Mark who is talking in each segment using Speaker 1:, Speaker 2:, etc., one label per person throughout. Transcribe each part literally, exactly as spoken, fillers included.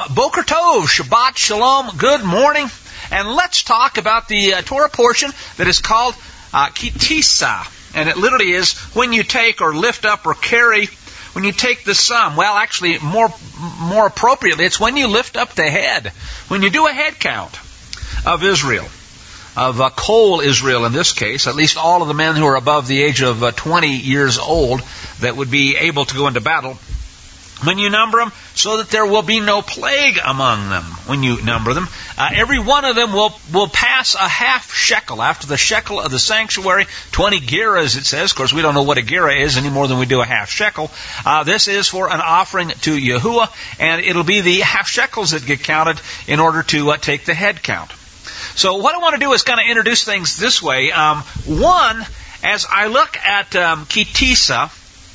Speaker 1: Boker Tov, Shabbat Shalom, good morning. And let's talk about the uh, Torah portion that is called uh, Kitisa. And it literally is when you take or lift up or carry, when you take the sum. Well, actually, more more appropriately, it's when you lift up the head. When you do a head count of Israel, of uh, Kol Israel in this case, at least all of the men who are above the age of uh, twenty years old that would be able to go into battle, when you number them, so that there will be no plague among them when you number them, uh, every one of them will, will pass a half shekel. After the shekel of the sanctuary, twenty gerahs it says. Of course, we don't know what a gerah is any more than we do a half shekel. Uh, this is for an offering to Yahuwah, and it'll be the half shekels that get counted in order to uh, take the head count. So what I want to do is kind of introduce things this way. Um, one, as I look at um, Kitisa,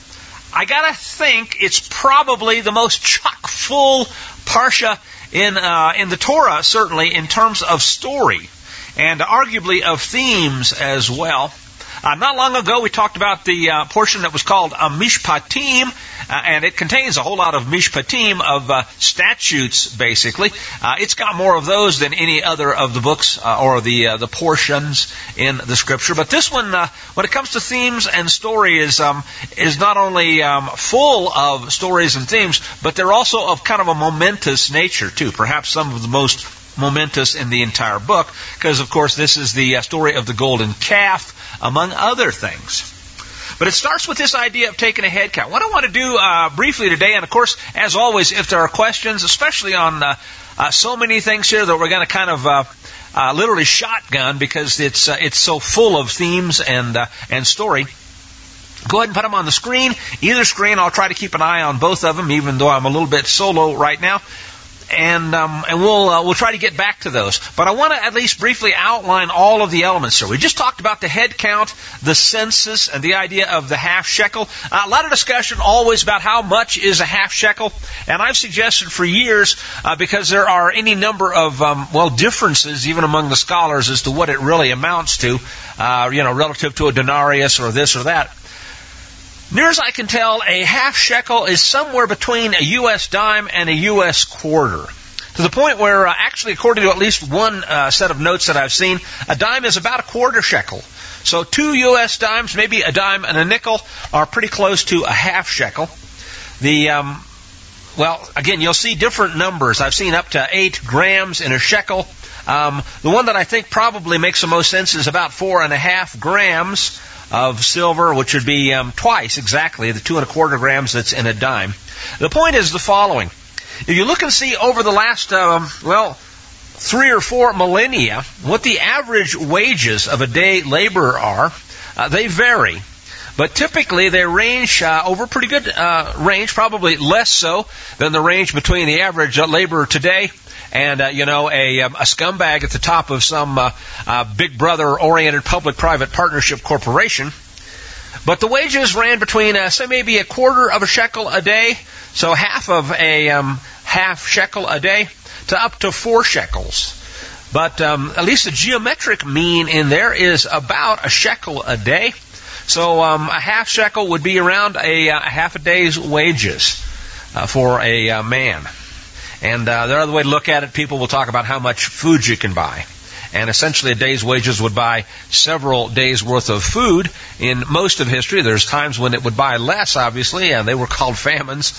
Speaker 1: I gotta think it's probably the most chock-full parsha in uh, in the Torah, certainly in terms of story, and arguably of themes as well. Uh, not long ago, we talked about the uh, portion that was called uh, Mishpatim, uh, and it contains a whole lot of Mishpatim, of uh, statutes, basically. Uh, it's got more of those than any other of the books uh, or the uh, the portions in the Scripture. But this one, uh, when it comes to themes and story, is um, is not only um, full of stories and themes, but they're also of kind of a momentous nature, too. Perhaps some of the most momentous in the entire book, because, of course, this is the uh, story of the golden calf, among other things. But it starts with this idea of taking a head count. What I want to do uh, briefly today, and of course, as always, if there are questions, especially on uh, uh, so many things here that we're going to kind of uh, uh, literally shotgun because it's uh, it's so full of themes and uh, and story, go ahead and put them on the screen. Either screen, I'll try to keep an eye on both of them, even though I'm a little bit solo right now. And um, and we'll uh, we'll try to get back to those. But I want to at least briefly outline all of the elements here. We just talked about the head count, the census, and the idea of the half shekel. Uh, a lot of discussion always about how much is a half shekel. And I've suggested for years, uh, because there are any number of, um, well, differences even among the scholars as to what it really amounts to, uh, you know, relative to a denarius or this or that. Near as I can tell, a half shekel is somewhere between a U S dime and a U S quarter. To the point where, uh, actually, according to at least one uh, set of notes that I've seen, a dime is about a quarter shekel. So two U S dimes, maybe a dime and a nickel, are pretty close to a half shekel. The, um, well, again, you'll see different numbers. I've seen up to eight grams in a shekel. Um, the one that I think probably makes the most sense is about four and a half grams of silver, which would be um, twice exactly the two and a quarter grams that's in a dime. The point is the following. If you look and see over the last, um, well, three or four millennia, what the average wages of a day laborer are, uh, they vary. But typically they range uh, over a pretty good uh, range, probably less so than the range between the average uh, laborer today and, uh, you know, a, um, a scumbag at the top of some uh, uh, big brother-oriented public-private partnership corporation. But the wages ran between, uh, say, maybe a quarter of a shekel a day, so half of a um, half shekel a day, to up to four shekels. But um, at least the geometric mean in there is about a shekel a day. So um, a half shekel would be around a, a half a day's wages uh, for a uh, man. And uh, the other way to look at it, people will talk about how much food you can buy. And essentially a day's wages would buy several days' worth of food. In most of history, there's times when it would buy less, obviously, and they were called famines.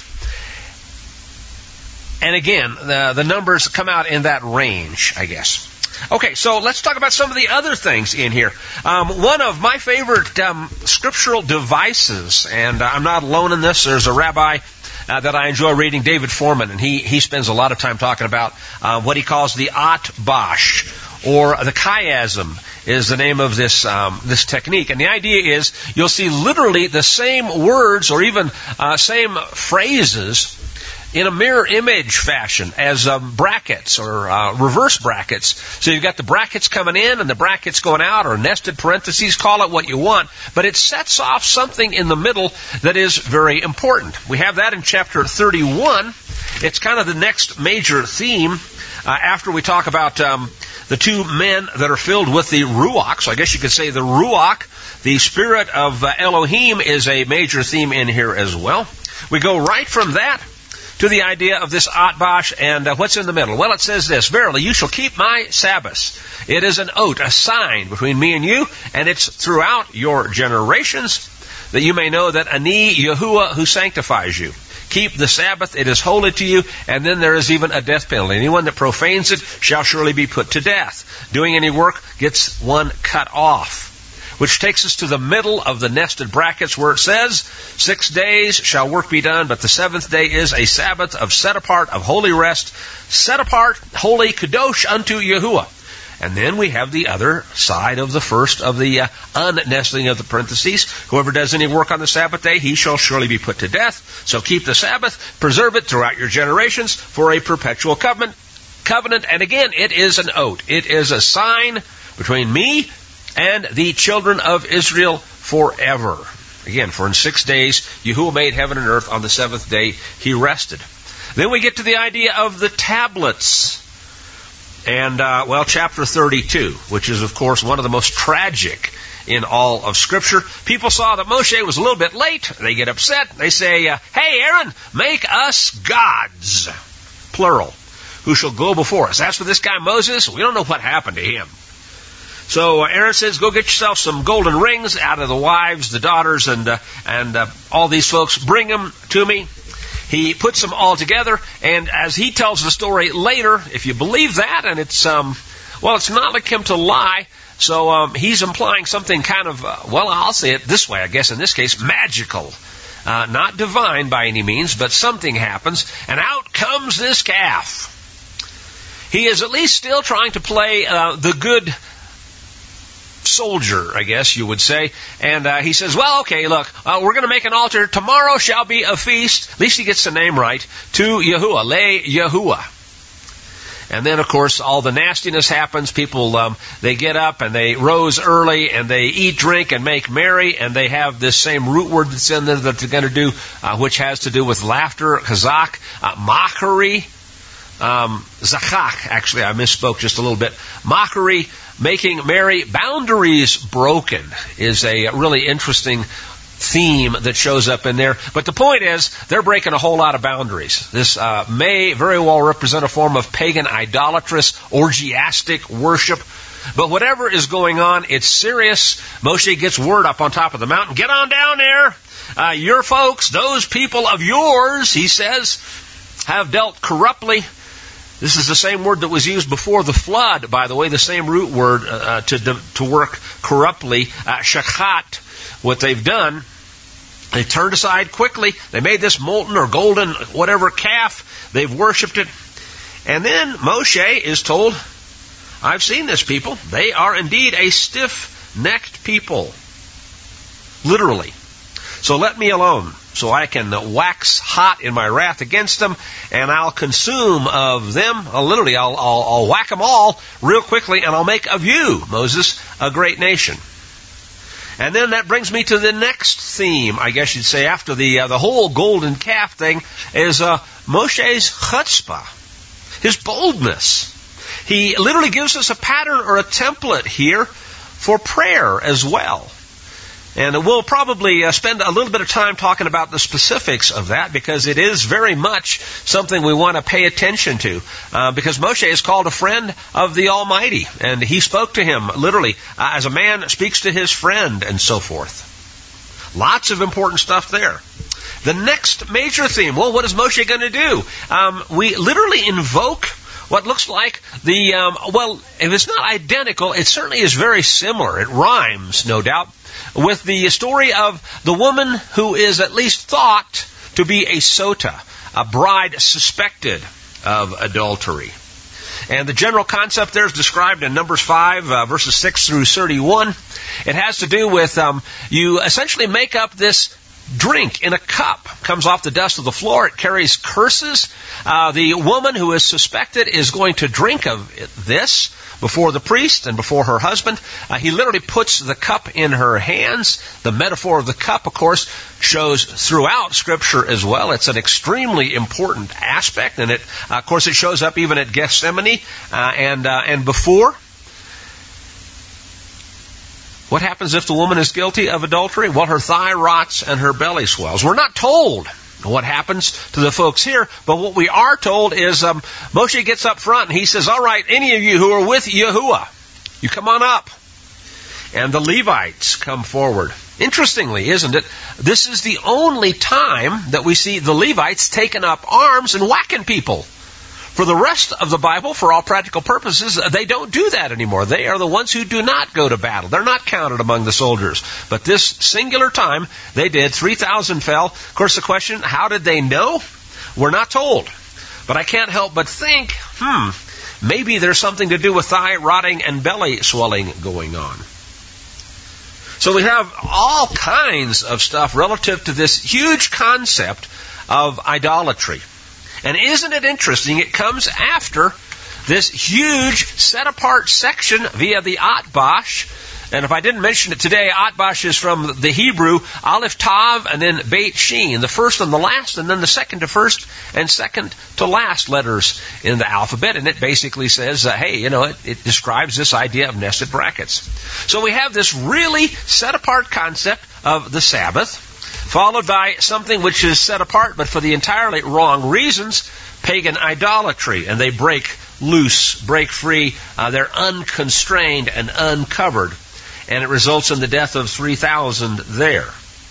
Speaker 1: And again, the, the numbers come out in that range, I guess. Okay, so let's talk about some of the other things in here. Um, one of my favorite um, scriptural devices, and I'm not alone in this, there's a rabbi Uh, that I enjoy reading, David Foreman, and he, he spends a lot of time talking about uh, what he calls the atbash, or the chiasm is the name of this um, this technique. And the idea is you'll see literally the same words or even uh, same phrases in a mirror image fashion as um, brackets or uh, reverse brackets. So you've got the brackets coming in and the brackets going out, or nested parentheses, call it what you want. But it sets off something in the middle that is very important. We have that in chapter thirty-one. It's kind of the next major theme uh, after we talk about um, the two men that are filled with the Ruach. So I guess you could say the Ruach, the spirit of uh, Elohim, is a major theme in here as well. We go right from that
Speaker 2: to the idea of this Atbash and uh, what's in the middle. Well, it says this, verily, you shall keep my Sabbaths. It is an oath, a sign between me and you, and it's throughout your generations, that you may know that Ani Yahuwah who sanctifies you. Keep the Sabbath, it is holy to you, and then there is even a death penalty. Anyone that profanes it shall surely be put to death. Doing any work gets one cut off. Which takes us to the middle of the nested brackets where it says, six days shall work be done, but the seventh day is a Sabbath of set apart, of holy rest, set apart, holy, kadosh unto Yahuwah. And then we have the other side of the first of the uh, unnesting of the parentheses. Whoever does any work on the Sabbath day, he shall surely be put to death. So keep the Sabbath, preserve it throughout your generations for a perpetual covenant. Covenant, and again, it is an oath. It is a sign between me and the children of Israel forever. Again, for in six days, Yahuwah made heaven and earth. On the seventh day, he rested. Then we get to the idea of the tablets. And, uh, well, chapter thirty-two, which is, of course, one of the most tragic in all of Scripture. People saw that Moshe was a little bit late. They get upset. They say, uh, hey, Aaron, make us gods, plural, who shall go before us. As for this guy Moses, we don't know what happened to him. So uh, Aaron says, go get yourself some golden rings out of the wives, the daughters, and, uh, and uh, all these folks. Bring them to me. He puts them all together, and as he tells the story later, if you believe that, and it's, um, well, it's not like him to lie, so um, he's implying something kind of, uh, well, I'll say it this way, I guess in this case, magical. Uh, not divine by any means, but something happens, and out comes this calf. He is at least still trying to play uh, the good soldier, I guess you would say. And uh, he says, well, okay, look, uh, we're going to make an altar. Tomorrow shall be a feast. At least he gets the name right. To Yahuwah, Le Yahuwah. And then, of course, all the nastiness happens. People, um, they get up and they rose early and they eat, drink, and make merry. And they have this same root word that's in there that they're going to do, uh, which has to do with laughter, chazak, uh, mockery. Um, zachak, actually, I misspoke just a little bit. Mockery, making merry, boundaries broken is a really interesting theme that shows up in there. But the point is, they're breaking a whole lot of boundaries. This uh, may very well represent a form of pagan, idolatrous, orgiastic worship. But whatever is going on, it's serious. Moshe gets word up on top of the mountain. Get on down there. Uh, your folks, those people of yours, he says, have dealt corruptly. This is the same word that was used before the flood, by the way, the same root word uh, to to work corruptly, uh, shachat. What they've done, they turned aside quickly. They made this molten or golden whatever calf. They've worshipped it. And then Moshe is told, I've seen this people. They are indeed a stiff-necked people. Literally. So let me alone, so I can wax hot in my wrath against them, and I'll consume of them. Uh, literally, I'll, I'll, I'll whack them all real quickly, and I'll make of you, Moses, a great nation. And then that brings me to the next theme, I guess you'd say, after the uh, the whole golden calf thing, is uh, Moshe's chutzpah, his boldness. He literally gives us a pattern or a template here for prayer as well. And we'll probably uh, spend a little bit of time talking about the specifics of that, because it is very much something we want to pay attention to. Uh, because Moshe is called a friend of the Almighty, and he spoke to him literally uh, as a man speaks to his friend and so forth. Lots of important stuff there. The next major theme, well, what is Moshe going to do? Um, we literally invoke what looks like the, um, well, if it's not identical, it certainly is very similar. It rhymes, no doubt, with the story of the woman who is at least thought to be a sota, a bride suspected of adultery. And the general concept there is described in Numbers five, uh, verses six through thirty-one. It has to do with um, you essentially make up this drink in a cup. Comes off the dust of the floor. It carries curses. Uh, the woman who is suspected is going to drink of this before the priest and before her husband. Uh, he literally puts the cup in her hands. The metaphor of the cup, of course, shows throughout Scripture as well. It's an extremely important aspect, and it, uh, of course, it shows up even at Gethsemane uh, and uh, and before. What happens if the woman is guilty of adultery? Well, her thigh rots and her belly swells. We're not told what happens to the folks here. But what we are told is um, Moshe gets up front and he says, all right, any of you who are with Yahuwah, you come on up. And the Levites come forward. Interestingly, isn't it? This is the only time that we see the Levites taking up arms and whacking people. For the rest of the Bible, for all practical purposes, they don't do that anymore. They are the ones who do not go to battle. They're not counted among the soldiers. But this singular time, they did. three thousand fell. Of course, the question, how did they know? We're not told. But I can't help but think, hmm, maybe there's something to do with thigh rotting and belly swelling going on. So we have all kinds of stuff relative to this huge concept of idolatry. And isn't it interesting? It comes after this huge set-apart section via the Atbash. And if I didn't mention it today, Atbash is from the Hebrew Aleph Tav and then Beit Shin, the first and the last, and then the second to first and second to last letters in the alphabet. And it basically says, uh, hey, you know, it, it describes this idea of nested brackets. So we have this really set-apart concept of the Sabbath, followed by something which is set apart, but for the entirely wrong reasons, pagan idolatry. And they break loose, break free. Uh, they're unconstrained and uncovered. And it results in the death of three thousand there.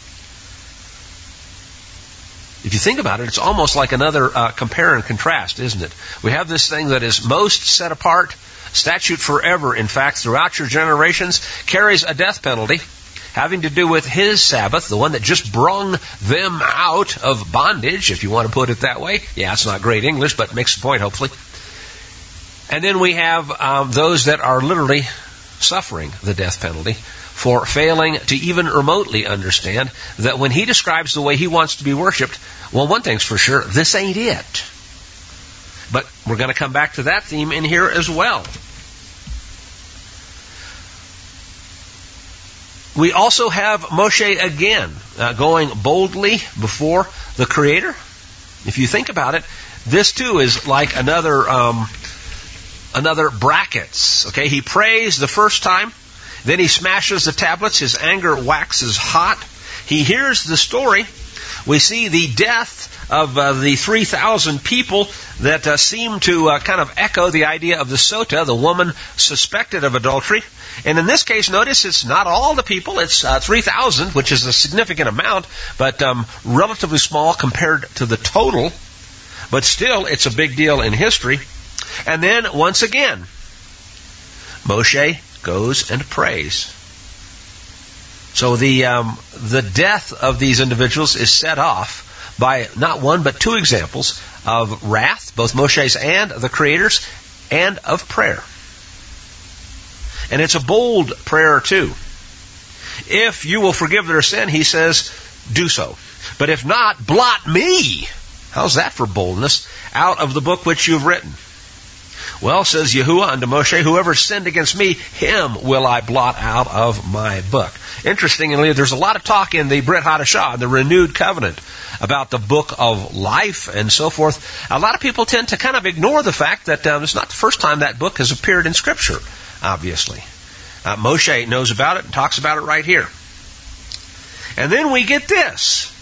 Speaker 2: If you think about it, it's almost like another uh, compare and contrast, isn't it? We have this thing that is most set apart, statute forever, in fact, throughout your generations, carries a death penalty, having to do with his Sabbath, the one that just brung them out of bondage, if you want to put it that way. Yeah, it's not great English, but it makes the point, hopefully. And then we have um, those that are literally suffering the death penalty for failing to even remotely understand that when he describes the way he wants to be worshipped, well, one thing's for sure, this ain't it. But we're going to come back to that theme in here as well. We also have Moshe again uh, going boldly before the Creator. If you think about it, this too is like another um, another brackets. Okay, he prays the first time, then he smashes the tablets. His anger waxes hot. He hears the story. We see the death of uh, the three thousand people that uh, seem to uh, kind of echo the idea of the Sota, the woman suspected of adultery. And in this case, notice it's not all the people. It's uh, three thousand, which is a significant amount, but um, relatively small compared to the total. But still, it's a big deal in history. And then, once again, Moshe goes and prays. So the um, the death of these individuals is set off by not one but two examples of wrath, both Moshe's and the Creator's, and of prayer. And it's a bold prayer too. If you will forgive their sin, he says, do so. But if not, blot me. How's that for boldness? Out of the book which you've written. Well, says Yahuwah unto Moshe, whoever sinned against me, him will I blot out of my book. Interestingly, there's a lot of talk in the Brit Hadashah, the renewed covenant, about the book of life and so forth. A lot of people tend to kind of ignore the fact that um, it's not the first time that book has appeared in Scripture, obviously. Uh, Moshe knows about it and talks about it right here. And then we get this.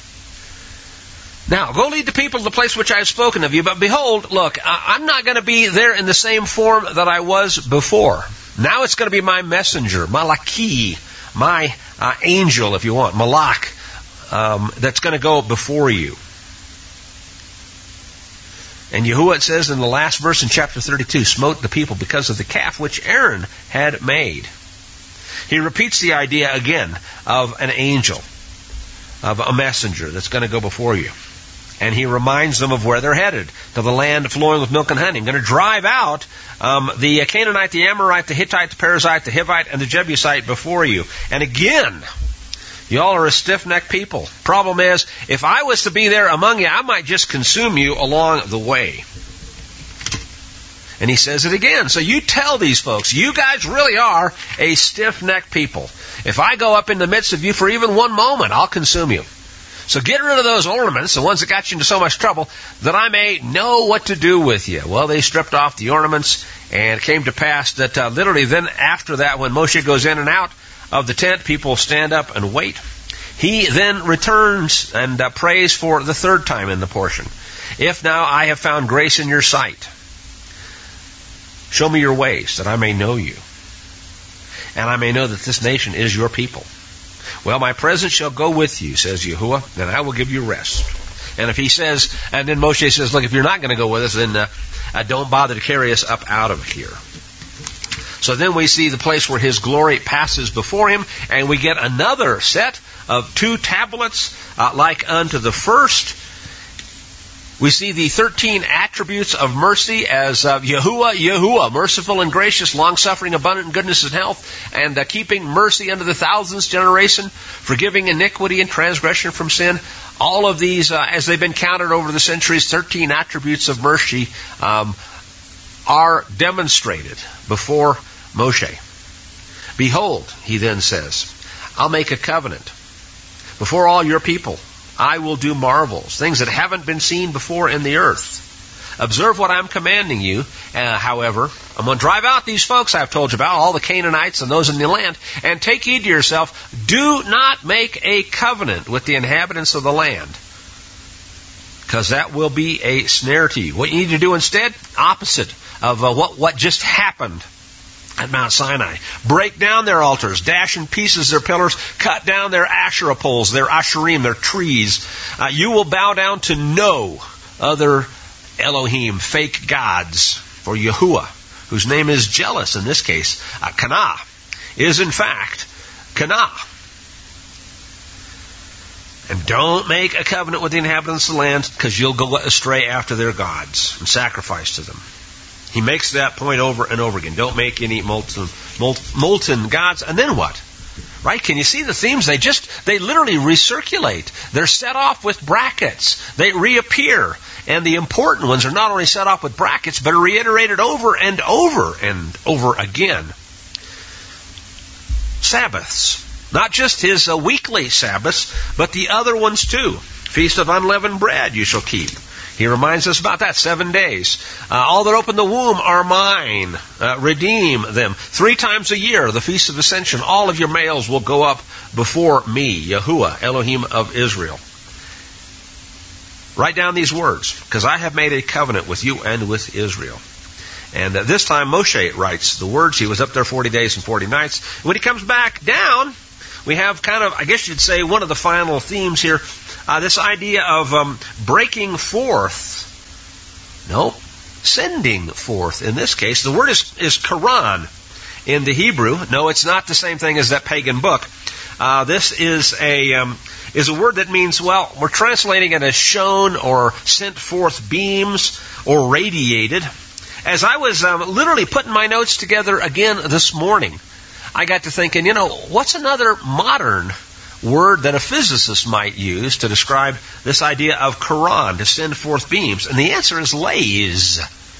Speaker 2: Now, go lead the people to the place which I have spoken of you, but behold, look, I'm not going to be there in the same form that I was before. Now it's going to be my messenger, Malaki, my uh, angel, if you want, Malak, um, that's going to go before you. And Yahuwah, it says in the last verse in chapter thirty-two, smote the people because of the calf which Aaron had made. He repeats the idea again of an angel, of a messenger that's going to go before you. And he reminds them of where they're headed, to the land flowing with milk and honey. I'm going to drive out um, the Canaanite, the Amorite, the Hittite, the Perizzite, the Hivite, and the Jebusite before you. And again, y'all are a stiff-necked people. Problem is, if I was to be there among you, I might just consume you along the way. And he says it again. So you tell these folks, you guys really are a stiff-necked people. If I go up in the midst of you for even one moment, I'll consume you. So get rid of those ornaments, the ones that got you into so much trouble, that I may know what to do with you. Well, they stripped off the ornaments, and it came to pass that uh, literally then after that, when Moshe goes in and out of the tent, people stand up and wait. He then returns and uh, prays for the third time in the portion. If now I have found grace in your sight, show me your ways, that I may know you, and I may know that this nation is your people. Well, my presence shall go with you, says Yahuwah, and I will give you rest. And if he says, and then Moshe says, look, if you're not going to go with us, then uh, uh, don't bother to carry us up out of here. So then we see the place where his glory passes before him, and we get another set of two tablets uh, like unto the first. We see the thirteen attributes of mercy as uh, Yahuwah, Yahuwah, merciful and gracious, long-suffering, abundant in goodness and health, and uh, keeping mercy unto the thousandth generation, forgiving iniquity and transgression from sin. All of these, uh, as they've been counted over the centuries, thirteen attributes of mercy um, are demonstrated before Moshe. Behold, he then says, I'll make a covenant before all your people. I will do marvels, things that haven't been seen before in the earth. Observe what I'm commanding you. Uh, however, I'm going to drive out these folks I've told you about, all the Canaanites and those in the land, and take heed to yourself. Do not make a covenant with the inhabitants of the land, because that will be a snare to you. What you need to do instead, opposite of uh, what, what just happened at Mount Sinai. Break down their altars, dash in pieces their pillars, cut down their Asherah poles, their Asherim, their trees. Uh, you will bow down to no other Elohim, fake gods, for Yahuwah, whose name is jealous in this case, uh, Kana, is in fact Kana. And don't make a covenant with the inhabitants of the land, because you'll go astray after their gods and sacrifice to them. He makes that point over and over again. Don't make any molten, molten gods. And then what? Right? Can you see the themes? They just, they literally recirculate. They're set off with brackets. They reappear. And the important ones are not only set off with brackets, but are reiterated over and over and over again. Sabbaths. Not just his uh, weekly Sabbaths, but the other ones too. Feast of unleavened bread you shall keep. He reminds us about that, seven days. Uh, all that open the womb are mine. Uh, redeem them. Three times a year, the Feast of Ascension, all of your males will go up before me, Yahuwah, Elohim of Israel. Write down these words, because I have made a covenant with you and with Israel. And uh, this time Moshe writes the words. He was up there forty days and forty nights. When he comes back down, we have kind of, I guess you'd say, one of the final themes here. Uh, this idea of um, breaking forth, no, sending forth in this case. The word is, is Quran in the Hebrew. No, it's not the same thing as that pagan book. Uh, this is a um, is a word that means, well, we're translating it as shone or sent forth beams or radiated. As I was um, literally putting my notes together again this morning, I got to thinking, you know, what's another modern word that a physicist might use to describe this idea of Quran, to send forth beams? And the answer is laze.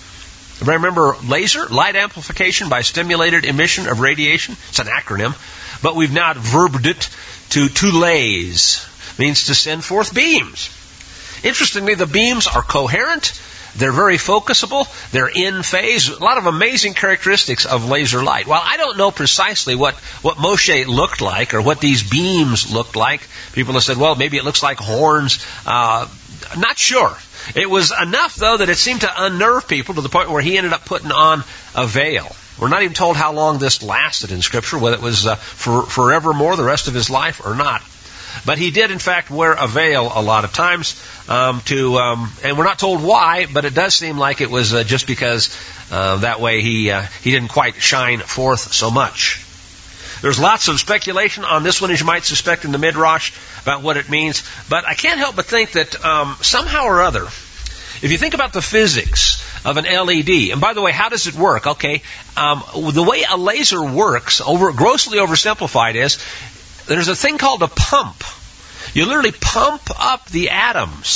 Speaker 2: Remember laser? Light amplification by stimulated emission of radiation. It's an acronym. But we've now verbed it to to laze. Means to send forth beams. Interestingly, the beams are coherent. They're very focusable. They're in phase. A lot of amazing characteristics of laser light. While I don't know precisely what, what Moshe looked like or what these beams looked like, people have said, well, maybe it looks like horns. Uh, not sure. It was enough, though, that it seemed to unnerve people to the point where he ended up putting on a veil. We're not even told how long this lasted in Scripture, whether it was uh, for forevermore, the rest of his life, or not. But he did, in fact, wear a veil a lot of times. Um, to um, and we're not told why, but it does seem like it was uh, just because uh, that way he uh, he didn't quite shine forth so much. There's lots of speculation on this one, as you might suspect, in the Midrash about what it means. But I can't help but think that um, somehow or other, if you think about the physics of an L E D, and by the way, how does it work? Okay, um, the way a laser works, over grossly oversimplified, is there's a thing called a pump. You literally pump up the atoms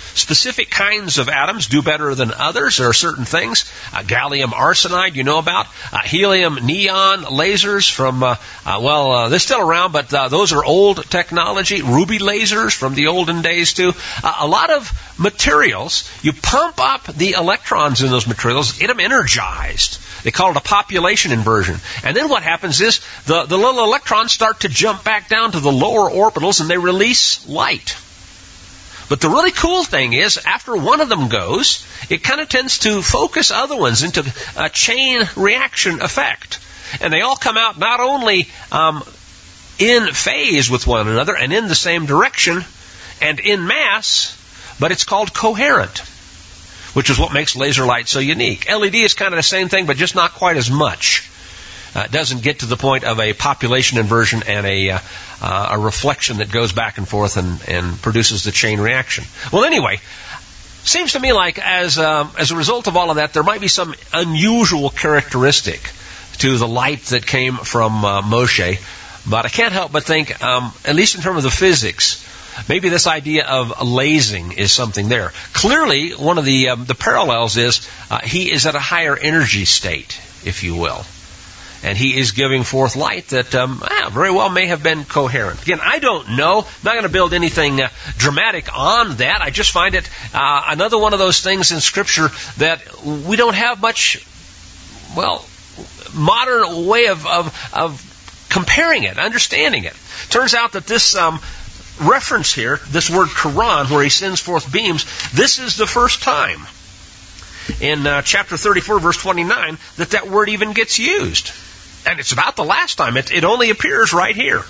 Speaker 2: Specific kinds of atoms do better than others. There are certain things. Uh, gallium arsenide, you know about. Uh, helium neon lasers from, uh, uh, well, uh, they're still around, but uh, those are old technology. Ruby lasers from the olden days, too. Uh, a lot of materials, you pump up the electrons in those materials, get them energized. They call it a population inversion. And then what happens is the, the little electrons start to jump back down to the lower orbitals and they release light. But the really cool thing is, after one of them goes, it kind of tends to focus other ones into a chain reaction effect. And they all come out not only um, in phase with one another and in the same direction and in mass, but it's called coherent, which is what makes laser light so unique. L E D is kind of the same thing, but just not quite as much. Uh, it doesn't get to the point of a population inversion and a, uh, uh, a reflection that goes back and forth and, and produces the chain reaction. Well, anyway, seems to me like as um, as a result of all of that, there might be some unusual characteristic to the light that came from uh, Moshe. But I can't help but think, um, at least in terms of the physics, maybe this idea of lasing is something there. Clearly, one of the um, the parallels is uh, he is at a higher energy state, if you will. And he is giving forth light that um, ah, very well may have been coherent. Again, I don't know. I'm not going to build anything uh, dramatic on that. I just find it uh, another one of those things in Scripture that we don't have much, well, modern way of, of, of comparing it, understanding it. Turns out that this um, reference here, this word Quran, where he sends forth beams, this is the first time in uh, chapter thirty-four, verse twenty-nine, that that word even gets used. And it's about the last time. It, it only appears right here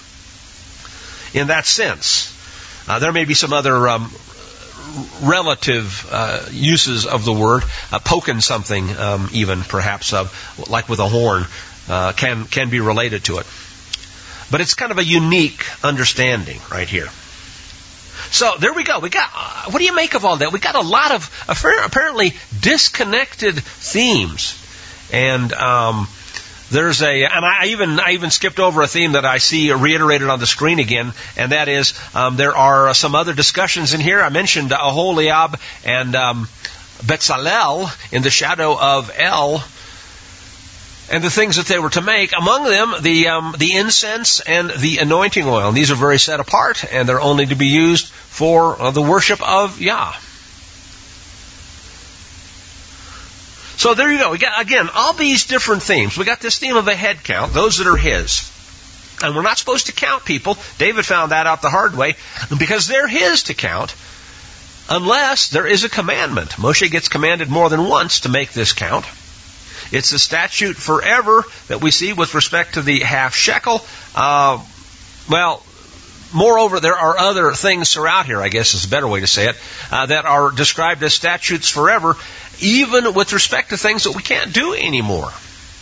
Speaker 2: in that sense. Uh, there may be some other um, relative uh, uses of the word, uh, poking something um, even perhaps, of, like with a horn, uh, can, can be related to it. But it's kind of a unique understanding right here. So there we go. We got. Uh, what do you make of all that? We got a lot of apparently disconnected themes, and um, there's a. And I even I even skipped over a theme that I see reiterated on the screen again, and that is um, there are some other discussions in here. I mentioned Aholiab and um, Betzalel in the shadow of El. And the things that they were to make, among them the um, the incense and the anointing oil. And these are very set apart, and they're only to be used for uh, the worship of Yah. So there you go. We got, again, all these different themes. We got this theme of a head count, those that are his. And we're not supposed to count people. David found that out the hard way, because they're his to count, unless there is a commandment. Moshe gets commanded more than once to make this count. It's a statute forever that we see with respect to the half shekel. Uh, well, moreover, there are other things throughout here, I guess is a better way to say it, uh, that are described as statutes forever, even with respect to things that we can't do anymore.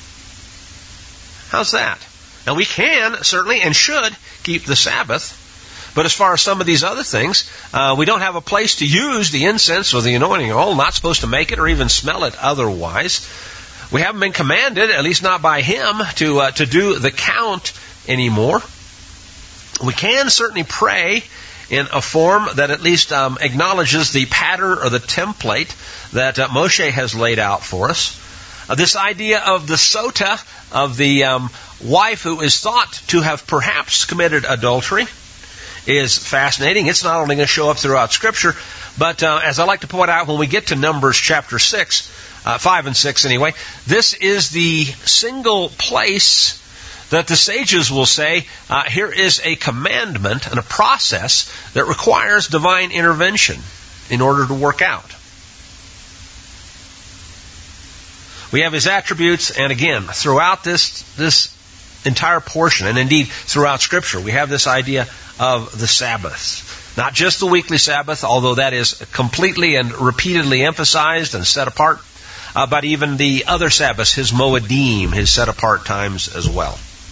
Speaker 2: How's that? Now, we can, certainly, and should keep the Sabbath. But as far as some of these other things, uh, we don't have a place to use the incense or the anointing oil, not supposed to make it or even smell it otherwise. We haven't been commanded, at least not by him, to uh, to do the count anymore. We can certainly pray in a form that at least um, acknowledges the pattern or the template that uh, Moshe has laid out for us. Uh, this idea of the sota, of the um, wife who is thought to have perhaps committed adultery, is fascinating. It's not only going to show up throughout Scripture, but uh, as I like to point out when we get to Numbers chapter six, Uh, five and six anyway, this is the single place that the sages will say, uh, here is a commandment and a process that requires divine intervention in order to work out. We have his attributes, and again, throughout this, this entire portion, and indeed throughout Scripture, we have this idea of the Sabbath. Not just the weekly Sabbath, although that is completely and repeatedly emphasized and set apart, Uh, but even the other Sabbaths, his Moedim, his set-apart times as well.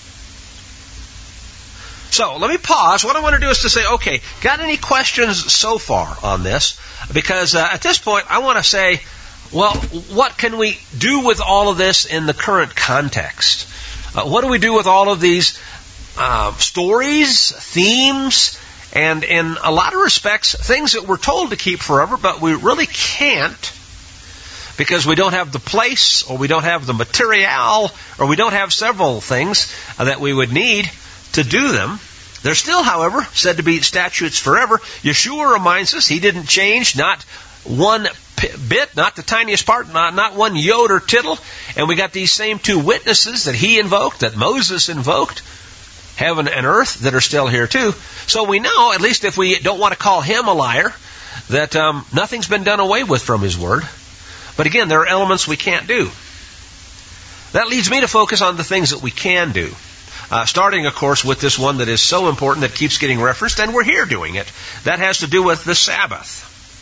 Speaker 2: So, let me pause. What I want to do is to say, okay, got any questions so far on this? Because uh, at this point, I want to say, well, what can we do with all of this in the current context? Uh, what do we do with all of these uh, stories, themes, and in a lot of respects, things that we're told to keep forever, but we really can't because we don't have the place, or we don't have the material, or we don't have several things that we would need to do them. They're still, however, said to be statutes forever. Yeshua reminds us he didn't change, not one bit, not the tiniest part, not, not one yod or tittle. And we got these same two witnesses that he invoked, that Moses invoked, heaven and earth, that are still here too. So we know, at least if we don't want to call him a liar, that um, nothing's been done away with from his word. But again, there are elements we can't do. That leads me to focus on the things that we can do. Uh, starting, of course, with this one that is so important that keeps getting referenced, and we're here doing it. That has to do with the Sabbath.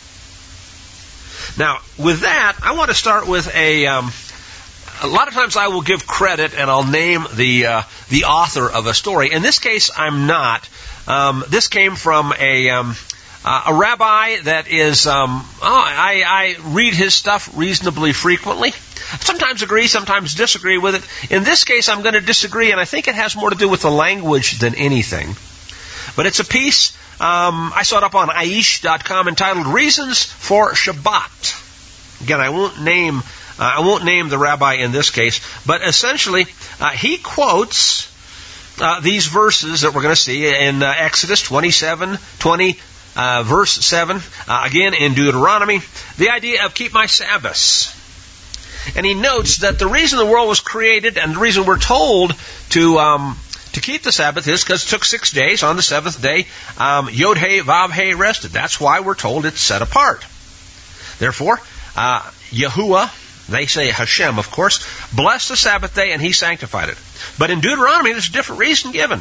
Speaker 2: Now, with that, I want to start with a... Um, a lot of times I will give credit and I'll name the uh, the author of a story. In this case, I'm not. Um, this came from a... Um, Uh, a rabbi that is, um, oh, I, I read his stuff reasonably frequently. Sometimes agree, sometimes disagree with it. In this case, I'm going to disagree, and I think it has more to do with the language than anything. But it's a piece, um, I saw it up on aish dot com entitled Reasons for Shabbat. Again, I won't name, uh, I won't name the rabbi in this case, but essentially, uh, he quotes uh, these verses that we're going to see in uh, Exodus twenty-seven, twenty, Uh, verse seven, uh, again in Deuteronomy, the idea of keep my Sabbaths. And he notes that the reason the world was created and the reason we're told to um, to keep the Sabbath is because it took six days. On the seventh day, um, Yod-Heh, Vav-Heh rested. That's why we're told it's set apart. Therefore, uh, Yahuwah, they say Hashem, of course, blessed the Sabbath day and he sanctified it. But in Deuteronomy, there's a different reason given.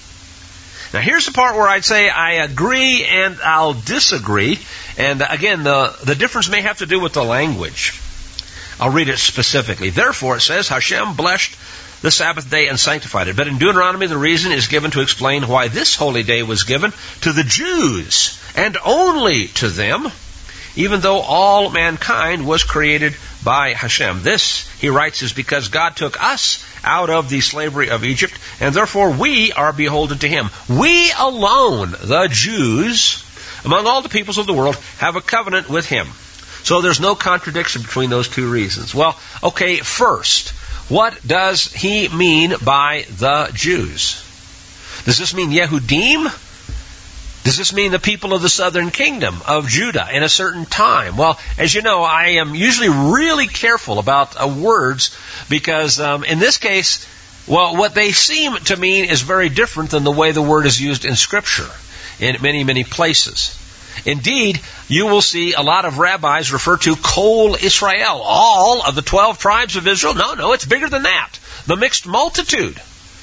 Speaker 2: Now, here's the part where I'd say I agree and I'll disagree. And again, the, the difference may have to do with the language. I'll read it specifically. Therefore, it says, Hashem blessed the Sabbath day and sanctified it. But in Deuteronomy, the reason is given to explain why this holy day was given to the Jews and only to them, even though all mankind was created by Hashem. This, he writes, is because God took us out of the slavery of Egypt, and therefore we are beholden to him. We alone, the Jews, among all the peoples of the world, have a covenant with him. So there's no contradiction between those two reasons. Well, okay, first, what does he mean by the Jews? Does this mean Yehudim? Does this mean the people of the southern kingdom of Judah in a certain time? Well, as you know, I am usually really careful about uh, words because um, in this case, well, what they seem to mean is very different than the way the word is used in Scripture in many, many places. Indeed, you will see a lot of rabbis refer to Kol Israel, all of the twelve tribes of Israel. No, no, it's bigger than that. The mixed multitude.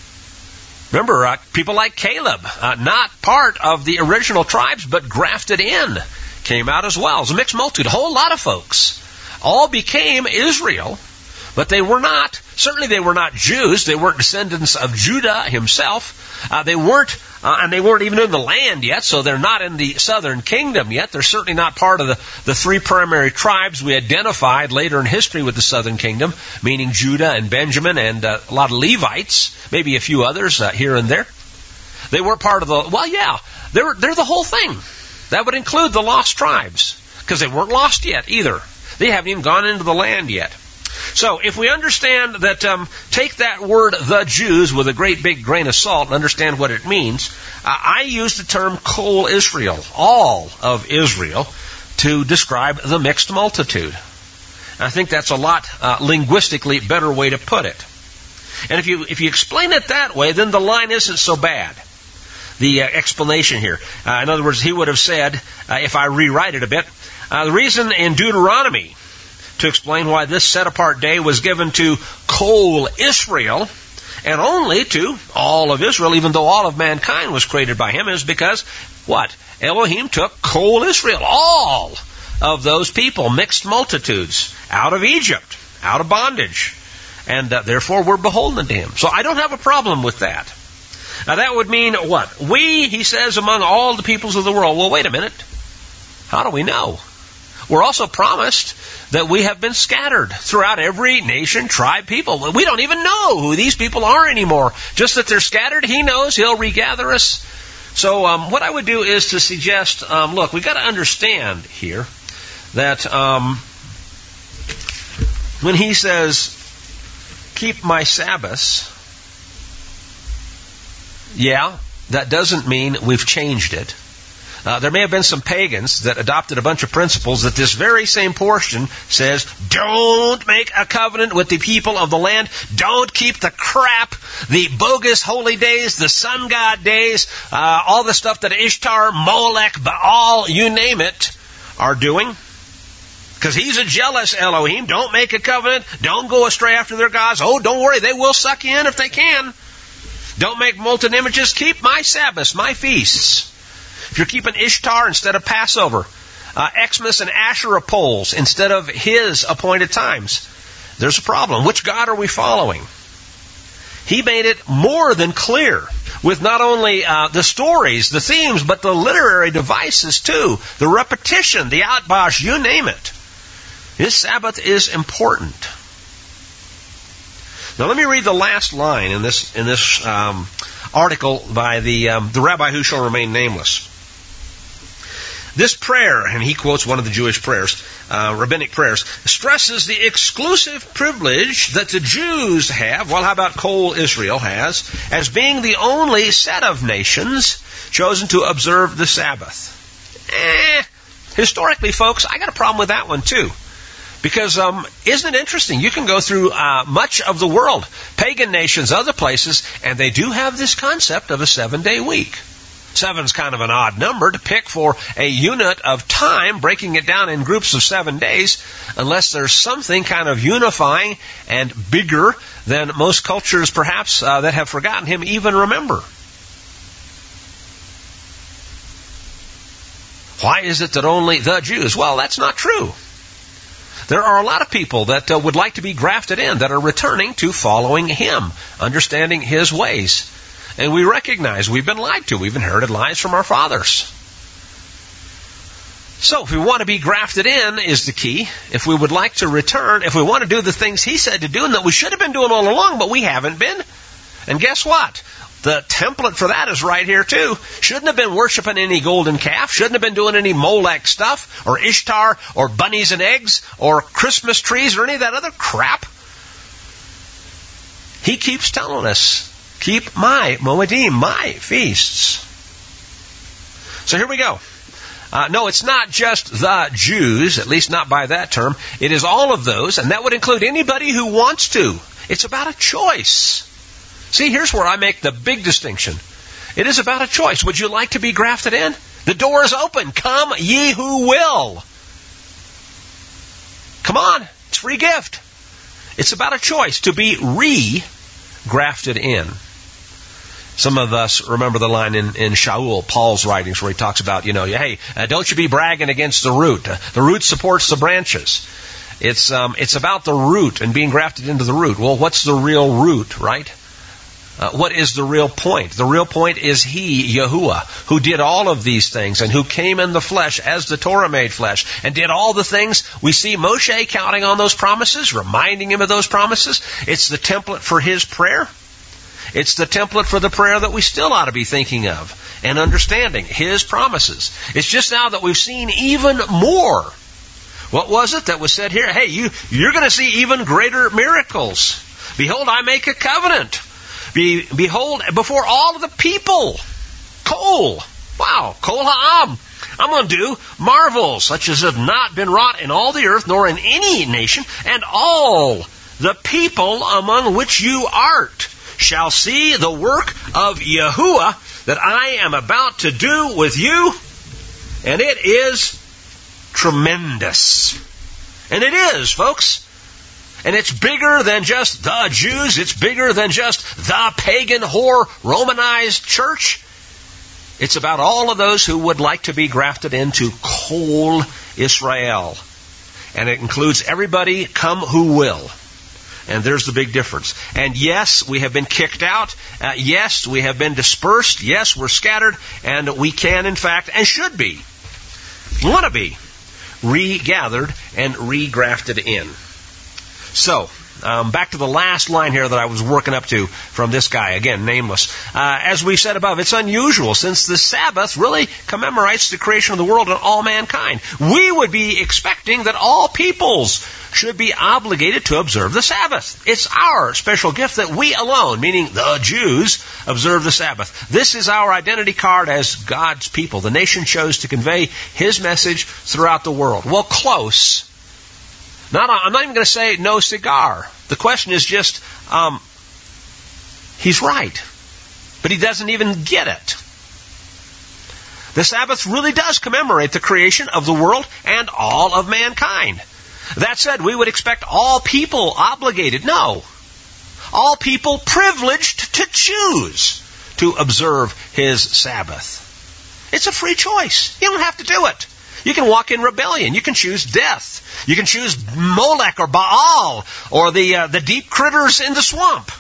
Speaker 2: Remember, uh, people like Caleb, uh, not part of the original tribes, but grafted in, came out as well. It was a mixed multitude, a whole lot of folks. All became Israel, but they were not, certainly they were not Jews. They weren't descendants of Judah himself. Uh, they weren't, uh, and they weren't even in the land yet, so they're not in the southern kingdom yet. They're certainly not part of the, the three primary tribes we identified later in history with the southern kingdom, meaning Judah and Benjamin and uh, a lot of Levites, maybe a few others uh, here and there. They weren't part of the, well, yeah, they're, they're the whole thing. That would include the lost tribes, because they weren't lost yet either. They haven't even gone into the land yet. So, if we understand that, um, take that word, the Jews, with a great big grain of salt and understand what it means, uh, I use the term Kol Israel, all of Israel, to describe the mixed multitude. And I think that's a lot uh, linguistically better way to put it. And if you if you explain it that way, then the line isn't so bad. The uh, explanation here. Uh, in other words, he would have said, uh, if I rewrite it a bit, uh, the reason in Deuteronomy to explain why this set-apart day was given to Kol Israel and only to all of Israel, even though all of mankind was created by him, is because, what? Elohim took Kol Israel, all of those people, mixed multitudes, out of Egypt, out of bondage, and uh, therefore we're beholden to him. So I don't have a problem with that. Now that would mean what? We, he says, among all the peoples of the world. Well, wait a minute. How do we know? We're also promised that we have been scattered throughout every nation, tribe, people. We don't even know who these people are anymore. Just that they're scattered, he knows. He'll regather us So um, what I would do is to suggest, um, look, we've got to understand here that um, when he says, keep my Sabbaths, yeah, that doesn't mean we've changed it. Uh, there may have been some pagans that adopted a bunch of principles that this very same portion says, don't make a covenant with the people of the land. Don't keep the crap, the bogus holy days, the sun god days, uh, all the stuff that Ishtar, Molech, Baal, you name it, are doing. Because he's a jealous Elohim. Don't make a covenant. Don't go astray after their gods. Oh, don't worry, they will suck you in if they can. Don't make molten images. Keep my Sabbaths, my feasts. If you're keeping Ishtar instead of Passover, uh, Xmas and Asherah poles instead of his appointed times, there's a problem. Which God are we following? He made it more than clear with not only uh, the stories, the themes, but the literary devices too, the repetition, the outbash, you name it. His Sabbath is important. Now let me read the last line in this in this um, article by the um, the rabbi who shall remain nameless. This prayer, and he quotes one of the Jewish prayers, uh, rabbinic prayers, stresses the exclusive privilege that the Jews have, well, how about Kol Israel has, as being the only set of nations chosen to observe the Sabbath. Eh, historically, folks, I got a problem with that one too. Because um, isn't it interesting? You can go through uh, much of the world, pagan nations, other places, and they do have this concept of a seven-day week. Seven's kind of an odd number to pick for a unit of time, breaking it down in groups of seven days, unless there's something kind of unifying and bigger than most cultures perhaps uh, that have forgotten him even remember. Why is it that only the Jews? Well, that's not true. There are a lot of people that uh, would like to be grafted in, that are returning to following him, understanding his ways. And we recognize we've been lied to. We've inherited lies from our fathers. So if we want to be grafted in is the key. If we would like to return, if we want to do the things he said to do and that we should have been doing all along, but we haven't been. And guess what? The template for that is right here too. Shouldn't have been worshiping any golden calf. Shouldn't have been doing any Molech stuff or Ishtar or bunnies and eggs or Christmas trees or any of that other crap. He keeps telling us, keep my Moedim, my feasts. So here we go. Uh, no, it's not just the Jews, at least not by that term. It is all of those, and that would include anybody who wants to. It's about a choice. See, here's where I make the big distinction. It is about a choice. Would you like to be grafted in? The door is open. Come ye who will. Come on. It's a free gift. It's about a choice to be re-grafted in. Some of us remember the line in, in Shaul, Paul's writings, where he talks about, you know, hey, uh, don't you be bragging against the root. Uh, the root supports the branches. It's um, it's about the root and being grafted into the root. Well, what's the real root, right? Uh, what is the real point? The real point is He, Yahuwah, who did all of these things and who came in the flesh as the Torah made flesh and did all the things. We see Moshe counting on those promises, reminding him of those promises. It's the template for his prayer. It's the template for the prayer that we still ought to be thinking of and understanding his promises. It's just now that we've seen even more. What was it that was said here? Hey, you, you're going to see even greater miracles. Behold, I make a covenant. Be, behold, before all of the people. Kol. Wow. Kol ha'am. I'm going to do marvels such as have not been wrought in all the earth nor in any nation, and all the people among which you art shall see the work of Yahuwah that I am about to do with you, and it is tremendous. And it is, folks. And it's bigger than just the Jews. It's bigger than just the pagan, whore, Romanized church. It's about all of those who would like to be grafted into Kol Israel. And it includes everybody, come who will. And there's the big difference. And yes, we have been kicked out. Uh, yes, we have been dispersed. Yes, we're scattered. And we can, in fact, and should be, want to be, regathered and regrafted in. So, Um, back to the last line here that I was working up to from this guy, again, nameless. Uh, as we said above, it's unusual since the Sabbath really commemorates the creation of the world and all mankind. We would be expecting that all peoples should be obligated to observe the Sabbath. It's our special gift that we alone, meaning the Jews, observe the Sabbath. This is our identity card as God's people. The nation chose to convey His message throughout the world. Well, close. Not, I'm not even going to say no cigar. The question is just, um, he's right. But he doesn't even get it. The Sabbath really does commemorate the creation of the world and all of mankind. That said, we would expect all people obligated. No. All people privileged to choose to observe His Sabbath. It's a free choice. You don't have to do it. You can walk in rebellion. You can choose death. You can choose Molech or Baal or the uh, the deep critters in the swamp.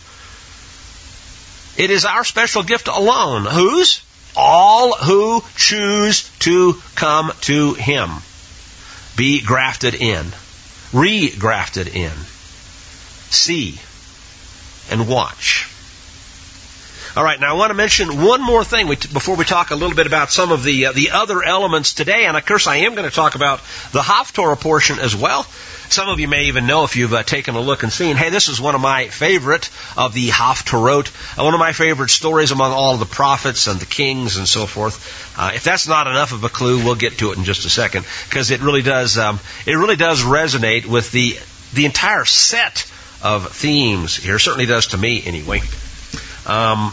Speaker 2: It is our special gift alone. Whose? All who choose to come to Him. Be grafted in. Re-grafted in. See and watch. All right, now I want to mention one more thing before we talk a little bit about some of the uh, the other elements today. And of course, I am going to talk about the Haftorah portion as well. Some of you may even know if you've uh, taken a look and seen, hey, this is one of my favorite of the Haftorot, uh, one of my favorite stories among all of the prophets and the kings and so forth. Uh, if that's not enough of a clue, we'll get to it in just a second, because it really does um, it really does resonate with the the entire set of themes here. It certainly does to me, anyway. Um,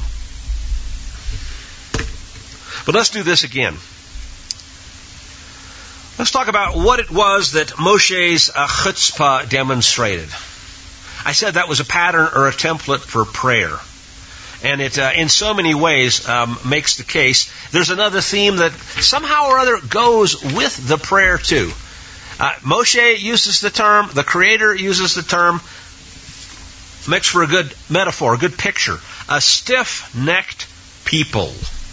Speaker 2: but let's do this again. Let's talk about what it was that Moshe's uh, chutzpah demonstrated. I said that was a pattern or a template for prayer. And it, uh, in so many ways, um, makes the case. There's another theme that somehow or other goes with the prayer too. Uh, Moshe uses the term, the Creator uses the term, makes for a good metaphor, a good picture. A stiff-necked people.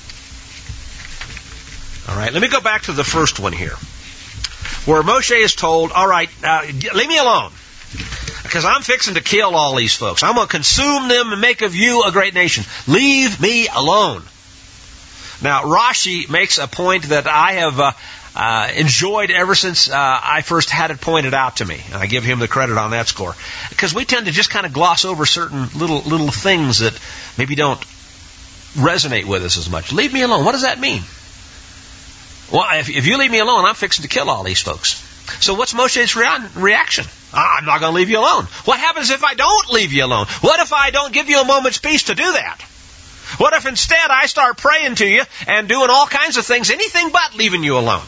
Speaker 2: All right, let me go back to the first one here, where Moshe is told, all right, uh, leave me alone, because I'm fixing to kill all these folks. I'm going to consume them and make of you a great nation. Leave me alone. Now, Rashi makes a point that I have uh, uh, enjoyed ever since uh, I first had it pointed out to me. And I give him the credit on that score. Because we tend to just kind of gloss over certain little little things that maybe don't resonate with us as much. Leave me alone. What does that mean? Well, if, if you leave me alone, I'm fixing to kill all these folks. So what's Moshe's rea- reaction? Ah, I'm not going to leave you alone. What happens if I don't leave you alone? What if I don't give you a moment's peace to do that? What if instead I start praying to you and doing all kinds of things, anything but leaving you alone?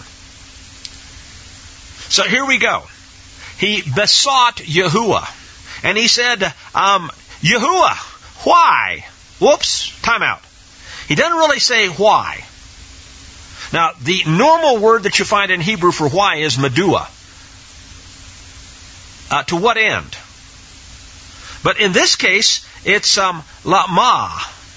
Speaker 2: So here we go. He besought Yahuwah. And he said, um, Yahuwah, why? Whoops, time out. He doesn't really say why. Now, the normal word that you find in Hebrew for why is medua. Uh, to what end? But in this case, it's um, lama.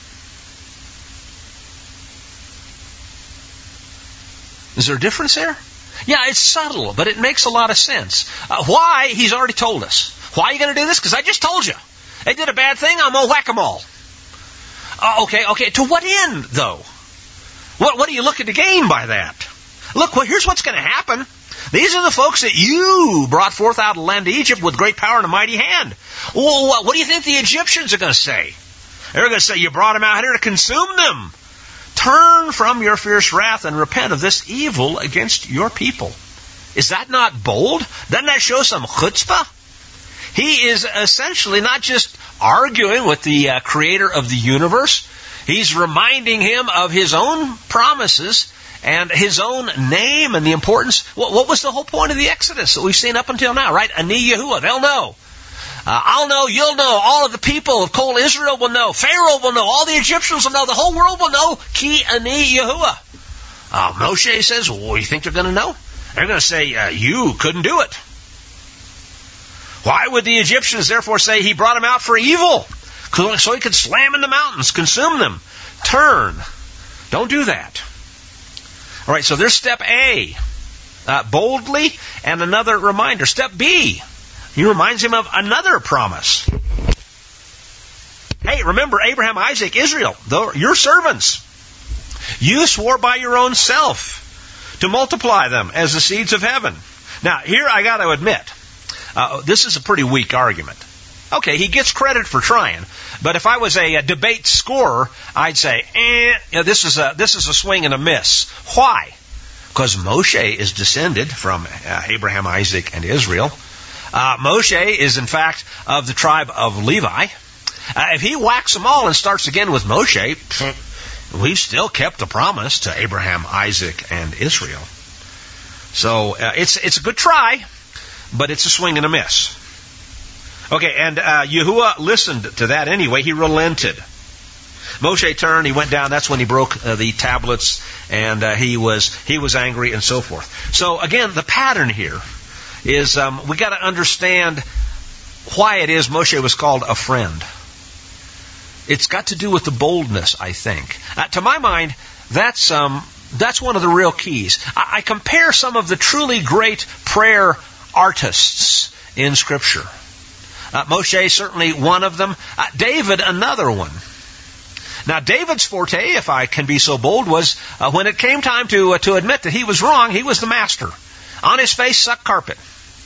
Speaker 2: Is there a difference there? Yeah, it's subtle, but it makes a lot of sense. Uh, why? He's already told us. Why are you going to do this? Because I just told you. They did a bad thing, I'm going to whack them all. Uh, okay, okay. To what end, though? What, what are you looking to gain by that? Look, well, here's what's going to happen. These are the folks that you brought forth out of the land of Egypt with great power and a mighty hand. Well, what, what do you think the Egyptians are going to say? They're going to say, you brought them out here to consume them. Turn from your fierce wrath and repent of this evil against your people. Is that not bold? Doesn't that show some chutzpah? He is essentially not just arguing with the uh, creator of the universe. He's reminding him of his own promises and his own name and the importance. What, what was the whole point of the Exodus that we've seen up until now, right? Ani Yahuwah, they'll know. Uh, I'll know, you'll know, all of the people of Kol Israel will know, Pharaoh will know, all the Egyptians will know, the whole world will know, Ki Ani Yahuwah. Uh, Moshe says, well, what do you think they're going to know? They're going to say, uh, you couldn't do it. Why would the Egyptians therefore say he brought them out for evil? So he could slam in the mountains, consume them. Turn. Don't do that. All right, so there's step A, uh, boldly, and another reminder. Step B, He reminds him of another promise. Hey, remember Abraham, Isaac, Israel, your servants. You swore by your own self to multiply them as the seeds of heaven. Now, here I got to admit, uh, this is a pretty weak argument. Okay, he gets credit for trying, but if I was a, a debate scorer, I'd say, eh, you know, this is a this is a swing and a miss. Why? Because Moshe is descended from uh, Abraham, Isaac, and Israel. Uh, Moshe is, in fact, of the tribe of Levi. Uh, if he whacks them all and starts again with Moshe, we've still kept the promise to Abraham, Isaac, and Israel. So uh, it's it's a good try, but it's a swing and a miss. Okay, and uh, Yahuwah listened to that anyway. He relented. Moshe turned, he went down. That's when he broke uh, the tablets, and uh, he was he was angry and so forth. So again, the pattern here is um, we got to understand why it is Moshe was called a friend. It's got to do with the boldness, I think. Uh, to my mind, that's um, that's one of the real keys. I, I compare some of the truly great prayer artists in Scripture. Uh, Moshe, certainly one of them. Uh, David, another one. Now, David's forte, if I can be so bold, was uh, when it came time to uh, to admit that he was wrong, he was the master. On his face, suck carpet.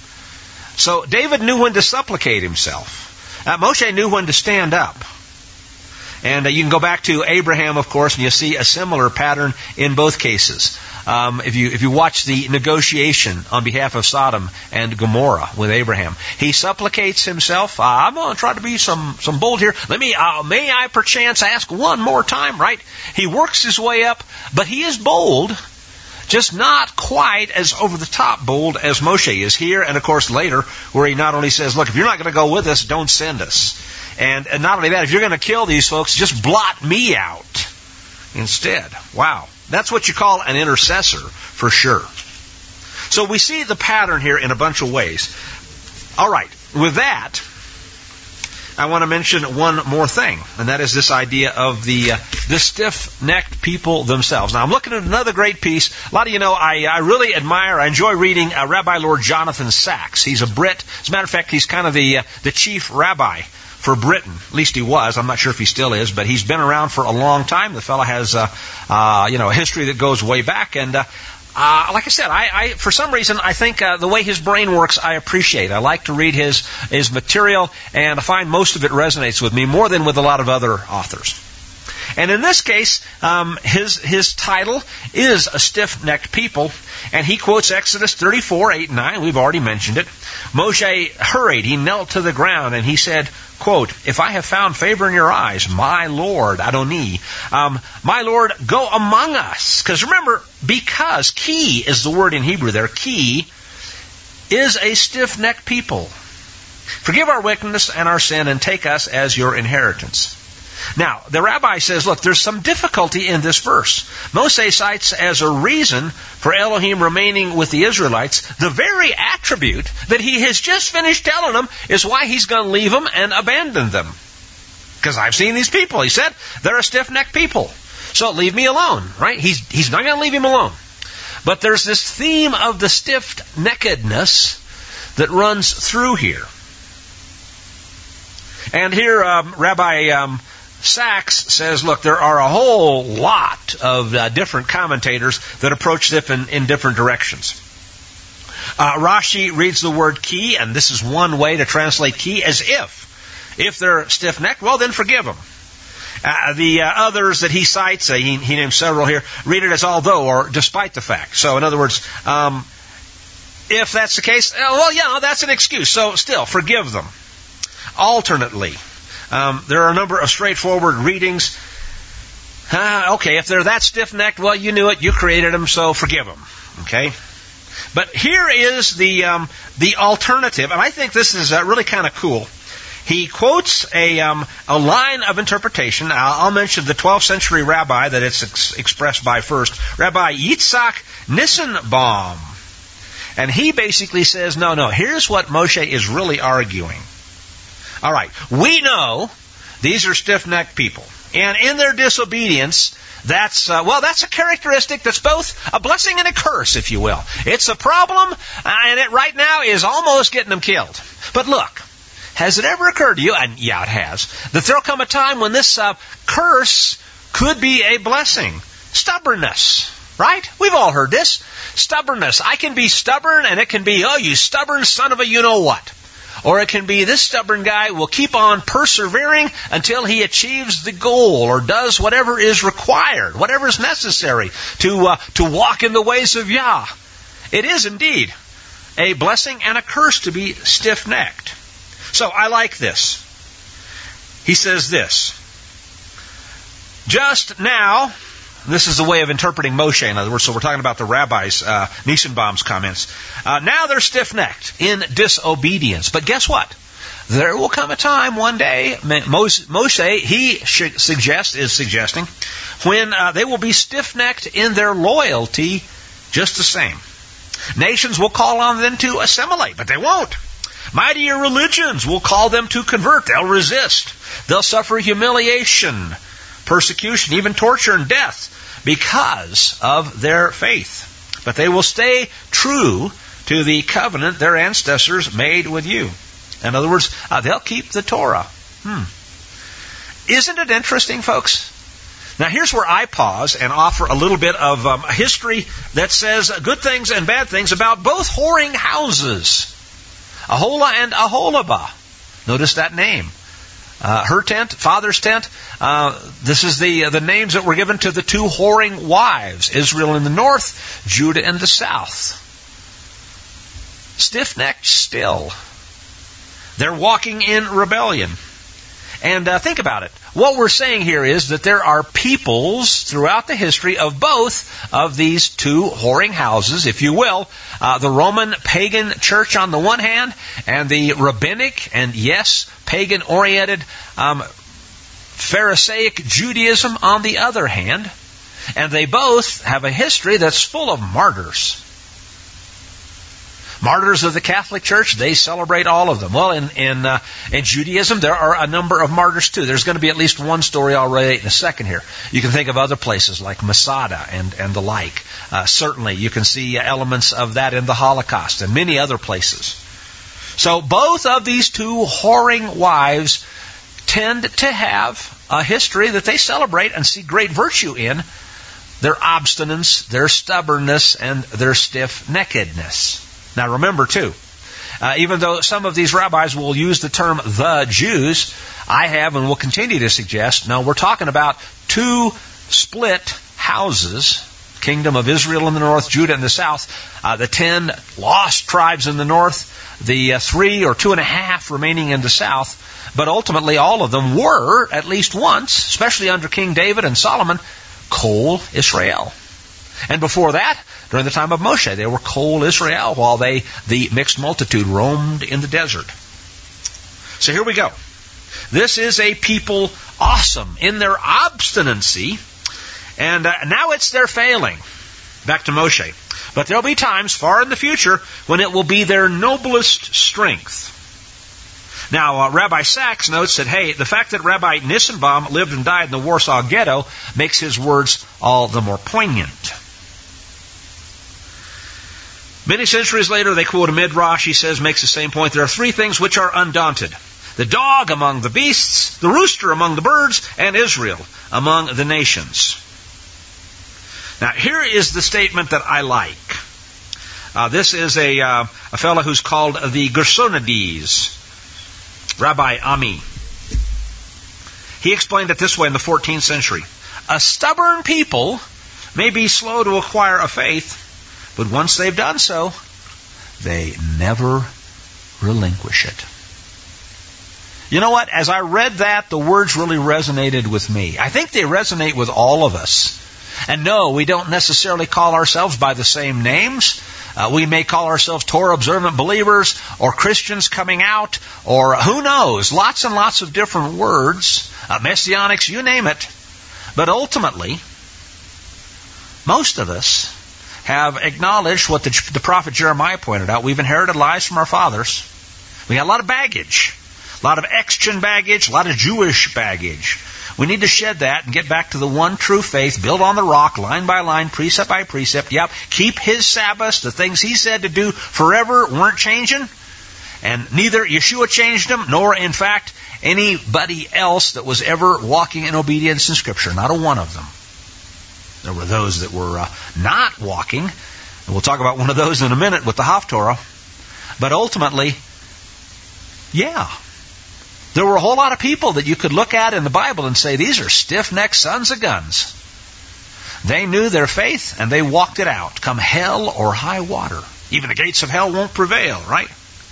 Speaker 2: So David knew when to supplicate himself. Uh, Moshe knew when to stand up. And uh, you can go back to Abraham, of course, and you see a similar pattern in both cases. Um, if you if you watch the negotiation on behalf of Sodom and Gomorrah with Abraham, he supplicates himself. Uh, I'm going to try to be some some bold here. Let me, uh, may I perchance ask one more time, right? He works his way up, but he is bold, just not quite as over the top bold as Moshe is here, and of course later, where he not only says, "Look, if you're not going to go with us, don't send us." And, and not only that, if you're going to kill these folks, just blot me out instead. Wow. That's what you call an intercessor, for sure. So we see the pattern here in a bunch of ways. All right. With that, I want to mention one more thing, and that is this idea of the uh, the stiff-necked people themselves. Now, I'm looking at another great piece. A lot of you know I, I really admire, I enjoy reading uh, Rabbi Lord Jonathan Sacks. He's a Brit. As a matter of fact, he's kind of the uh, the chief rabbi for Britain. At least he was. I'm not sure if he still is, but he's been around for a long time. The fellow has, uh, uh, you know, a history that goes way back. And uh, uh, like I said, I, I for some reason, I think uh, the way his brain works, I appreciate. I like to read his his material, and I find most of it resonates with me more than with a lot of other authors. And in this case, um, his his title is A Stiff-Necked People, and he quotes Exodus thirty-four, eight and nine. We've already mentioned it. Moshe hurried, he knelt to the ground, and he said, quote, "If I have found favor in your eyes, my Lord, Adoni, um, my Lord, go among us." Because remember, because, ki is the word in Hebrew there, ki is a stiff-necked people. "Forgive our wickedness and our sin, and take us as your inheritance." Now, the rabbi says, look, there's some difficulty in this verse. Moshe cites as a reason for Elohim remaining with the Israelites the very attribute that he has just finished telling them is why he's going to leave them and abandon them. Because I've seen these people, he said. They're a stiff-necked people. So leave me alone, right? He's, he's not going to leave him alone. But there's this theme of the stiff-neckedness that runs through here. And here, um, Rabbi... Um, Sacks says, look, there are a whole lot of uh, different commentators that approach this in, in different directions. Uh, Rashi reads the word ki, and this is one way to translate ki, as if. If they're stiff-necked, well, then forgive them. Uh, the uh, others that he cites, uh, he, he names several here, read it as although or despite the fact. So, in other words, um, if that's the case, uh, well, yeah, that's an excuse. So, still, forgive them. Alternately, Um, there are a number of straightforward readings. Uh, okay, if they're that stiff-necked, well, you knew it, you created them, so forgive them. Okay? But here is the um, the alternative, and I think this is uh, really kind of cool. He quotes a um, a line of interpretation. I'll, I'll mention the twelfth century rabbi that it's ex- expressed by first, Rabbi Yitzhak Nissenbaum. And he basically says, no, no, here's what Moshe is really arguing. All right, we know these are stiff-necked people.
Speaker 1: And in their disobedience, that's, uh, well, that's a characteristic that's both a blessing and a curse, if you will. It's a problem, uh, and it right now is almost getting them killed. But look, has it ever occurred to you, and yeah, it has, that there'll come a time when this uh, curse could be a blessing? Stubbornness, right? We've all heard this. Stubbornness. I can be stubborn, and it can be, oh, you stubborn son of a you-know-what. Or it can be, this stubborn guy will keep on persevering until he achieves the goal or does whatever is required, whatever is necessary to uh, to walk in the ways of Yah. It is indeed a blessing and a curse to be stiff-necked. So I like this. He says this. Just now, this is the way of interpreting Moshe, in other words, so we're talking about the rabbis, uh, Nissenbaum's comments. Uh, now they're stiff-necked in disobedience. But guess what? There will come a time one day, Moshe, he suggests, is suggesting, when uh, they will be stiff-necked in their loyalty just the same. Nations will call on them to assimilate, but they won't. Mightier religions will call them to convert. They'll resist. They'll suffer humiliation, persecution, even torture and death because of their faith. But they will stay true to the covenant their ancestors made with you. In other words, uh, they'll keep the Torah. Hmm. Isn't it interesting, folks? Now here's where I pause and offer a little bit of um, history that says good things and bad things about both whoring houses, Aholah and Aholibah. Notice that name. Uh, her tent, father's tent. Uh, this is the uh, the names that were given to the two whoring wives: Israel in the north, Judah in the south. Stiff-necked still. They're walking in rebellion. And uh, think about it. What we're saying here is that there are peoples throughout the history of both of these two whoring houses, if you will. Uh, the Roman pagan church on the one hand, and the rabbinic and, yes, pagan-oriented um, Pharisaic Judaism on the other hand. And they both have a history that's full of martyrs. Martyrs of the Catholic Church, they celebrate all of them. Well, in in, uh, in Judaism, there are a number of martyrs too. There's going to be at least one story I'll relate in a second here. You can think of other places like Masada and, and the like. Uh, certainly, you can see elements of that in the Holocaust and many other places. So both of these two whoring wives tend to have a history that they celebrate and see great virtue in: their obstinance, their stubbornness, and their stiff-neckedness. Now remember too, uh, even though some of these rabbis will use the term the Jews, I have and will continue to suggest, no, we're talking about two split houses, kingdom of Israel in the north, Judah in the south, uh, the ten lost tribes in the north, the uh, three or two and a half remaining in the south, but ultimately all of them were, at least once, especially under King David and Solomon, Kol Israel. And before that, during the time of Moshe, they were Kol Israel, while they, the mixed multitude, roamed in the desert. So here we go. This is a people awesome in their obstinacy, and uh, now it's their failing. Back to Moshe. But there'll be times far in the future when it will be their noblest strength. Now, uh, Rabbi Sachs notes that, hey, the fact that Rabbi Nissenbaum lived and died in the Warsaw Ghetto makes his words all the more poignant. Many centuries later, they quote a midrash, he says, makes the same point. There are three things which are undaunted: the dog among the beasts, the rooster among the birds, and Israel among the nations. Now, here is the statement that I like. Uh, this is a, uh, a fellow who's called the Gersonides, Rabbi Ami. He explained it this way in the fourteenth century. A stubborn people may be slow to acquire a faith, but once they've done so, they never relinquish it. You know what? As I read that, the words really resonated with me. I think they resonate with all of us. And no, we don't necessarily call ourselves by the same names. Uh, we may call ourselves Torah-observant believers or Christians coming out, or who knows, lots and lots of different words, uh, messianics, you name it. But ultimately, most of us have acknowledged what the, the prophet Jeremiah pointed out. We've inherited lies from our fathers. We got a lot of baggage, a lot of ex-Gen baggage, a lot of Jewish baggage. We need to shed that and get back to the one true faith, built on the rock, line by line, precept by precept. Yep, keep His Sabbaths, the things He said to do forever weren't changing. And neither Yeshua changed them, nor, in fact, anybody else that was ever walking in obedience in Scripture. Not a one of them. There were those that were uh, not walking. And we'll talk about one of those in a minute with the Haftorah. But ultimately, yeah, there were a whole lot of people that you could look at in the Bible and say, these are stiff-necked sons of guns. They knew their faith and they walked it out, come hell or high water. Even the gates of hell won't prevail, right?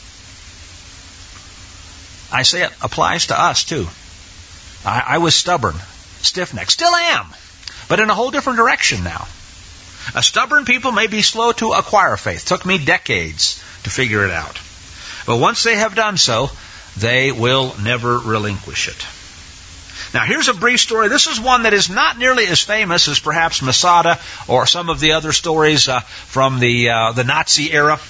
Speaker 1: I say it applies to us too. I, I was stubborn, stiff-necked, still am, but in a whole different direction now. A stubborn people may be slow to acquire faith. Took me decades to figure it out. But once they have done so, they will never relinquish it. Now here's a brief story. This is one that is not nearly as famous as perhaps Masada or some of the other stories uh, from the uh, the Nazi era.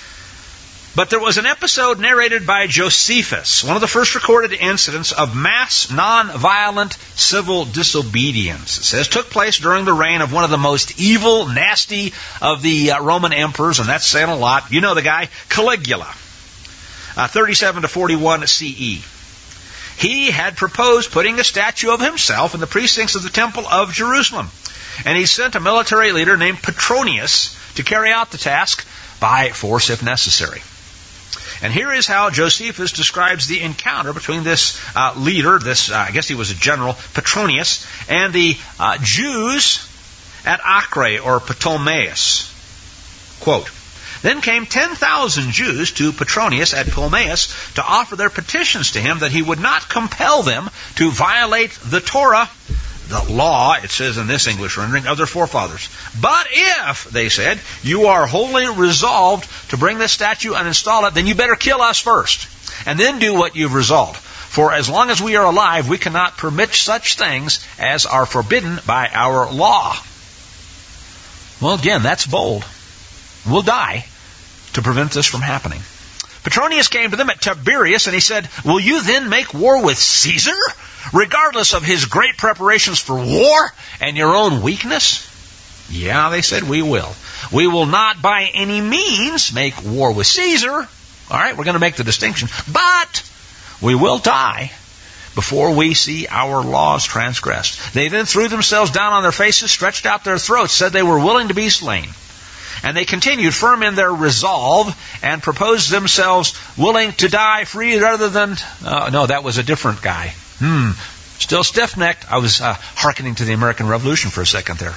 Speaker 1: But there was an episode narrated by Josephus, one of the first recorded incidents of mass, non-violent civil disobedience. It says took place during the reign of one of the most evil, nasty of the uh, Roman emperors, and that's saying a lot. You know the guy, Caligula, uh, thirty-seven to forty-one C E. He had proposed putting a statue of himself in the precincts of the Temple of Jerusalem, and he sent a military leader named Petronius to carry out the task by force if necessary. And here is how Josephus describes the encounter between this uh, leader, this uh, I guess he was a general, Petronius, and the uh, Jews at Acre or Ptolemais. Quote, then came ten thousand Jews to Petronius at Ptolemais to offer their petitions to him that he would not compel them to violate the Torah, the law, it says in this English rendering, of their forefathers. But if, they said, you are wholly resolved to bring this statue and install it, then you better kill us first, and then do what you've resolved. For as long as we are alive, we cannot permit such things as are forbidden by our law. Well, again, that's bold. We'll die to prevent this from happening. Petronius came to them at Tiberias, and he said, will you then make war with Caesar, regardless of his great preparations for war and your own weakness? Yeah, they said, we will. We will not by any means make war with Caesar. All right, we're going to make the distinction. But we will die before we see our laws transgressed. They then threw themselves down on their faces, stretched out their throats, said they were willing to be slain. And they continued firm in their resolve and proposed themselves willing to die free rather than... Uh, no, that was a different guy. Hmm. Still stiff-necked. I was uh, hearkening to the American Revolution for a second there.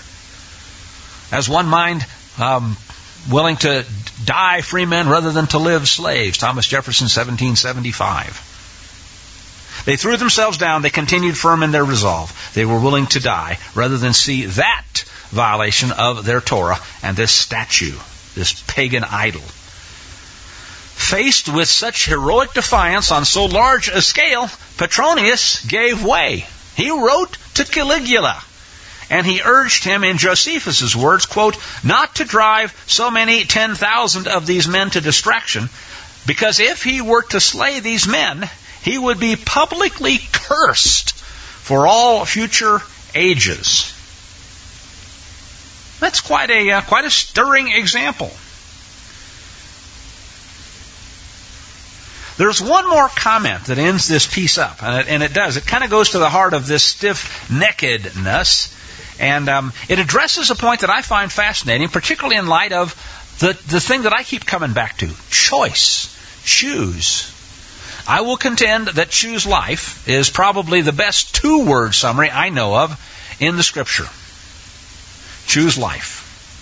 Speaker 1: As one mind, um, willing to die free men rather than to live slaves. Thomas Jefferson, seventeen seventy-five. They threw themselves down. They continued firm in their resolve. They were willing to die rather than see that violation of their Torah and this statue, this pagan idol. Faced with such heroic defiance on so large a scale, Petronius gave way. He wrote to Caligula, and he urged him in Josephus' words, quote, not to drive so many ten thousand of these men to distraction, because if he were to slay these men, he would be publicly cursed for all future ages. That's quite a uh, quite a stirring example. There's one more comment that ends this piece up, and it, and it does. It kind of goes to the heart of this stiff-neckedness, and um, it addresses a point that I find fascinating, particularly in light of the, the thing that I keep coming back to, choice, choose. I will contend that choose life is probably the best two-word summary I know of in the Scripture. Choose life.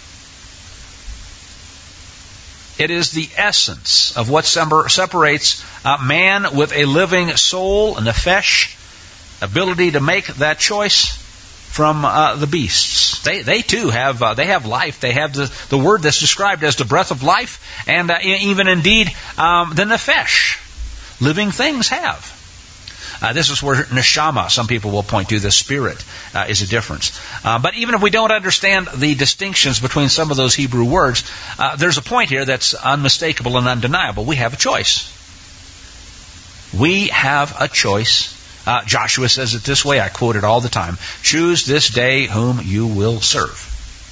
Speaker 1: It is the essence of what separates a man with a living soul, a nephesh, ability to make that choice, from uh, the beasts. They they too have uh, they have life. They have the, the word that's described as the breath of life, and uh, even indeed um, the nephesh. Living things have. Uh, this is where neshama, some people will point to, the spirit, uh, is a difference. Uh, but even if we don't understand the distinctions between some of those Hebrew words, uh, there's a point here that's unmistakable and undeniable. We have a choice. We have a choice Uh, Joshua says it this way, I quote it all the time. Choose this day whom you will serve.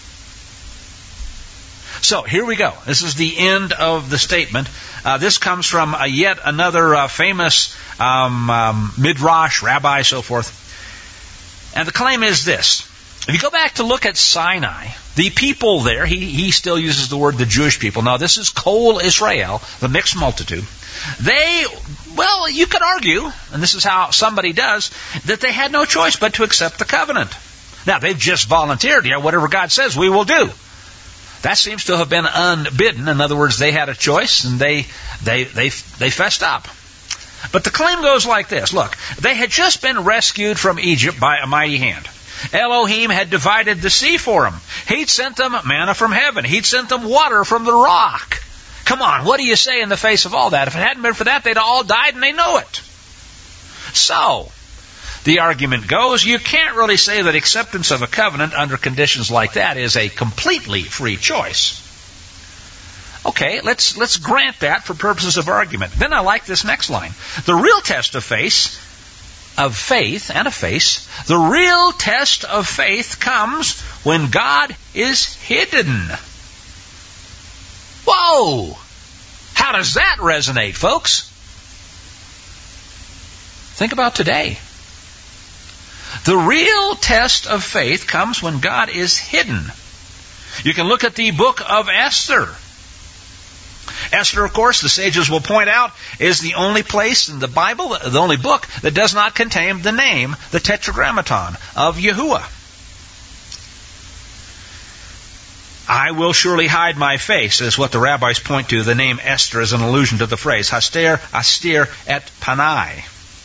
Speaker 1: So here we go. This is the end of the statement. Uh, this comes from uh, yet another uh, famous um, um, midrash, rabbi, so forth. And the claim is this. If you go back to look at Sinai, the people there, he, he still uses the word the Jewish people. Now this is Kol Israel, the mixed multitude. They, well, you could argue, and this is how somebody does, that they had no choice but to accept the covenant. Now they've just volunteered, yeah, whatever God says, we will do. That seems to have been unbidden. In other words, they had a choice and they they they they fessed up. But the claim goes like this. Look, they had just been rescued from Egypt by a mighty hand. Elohim had divided the sea for them. He'd sent them manna from heaven. He'd sent them water from the rock. Come on, what do you say in the face of all that? If it hadn't been for that, they'd all died and they know it. So, the argument goes, you can't really say that acceptance of a covenant under conditions like that is a completely free choice. Okay, let's let's grant that for purposes of argument. Then I like this next line. The real test of faith, of faith and of faith, the real test of faith comes when God is hidden. Whoa! How does that resonate, folks? Think about today. The real test of faith comes when God is hidden. You can look at the book of Esther. Esther, of course, the sages will point out, is the only place in the Bible, the only book, that does not contain the name, the Tetragrammaton of Yahuwah. I will surely hide my face, is what the rabbis point to. The name Esther is an allusion to the phrase, Haster astir et panai.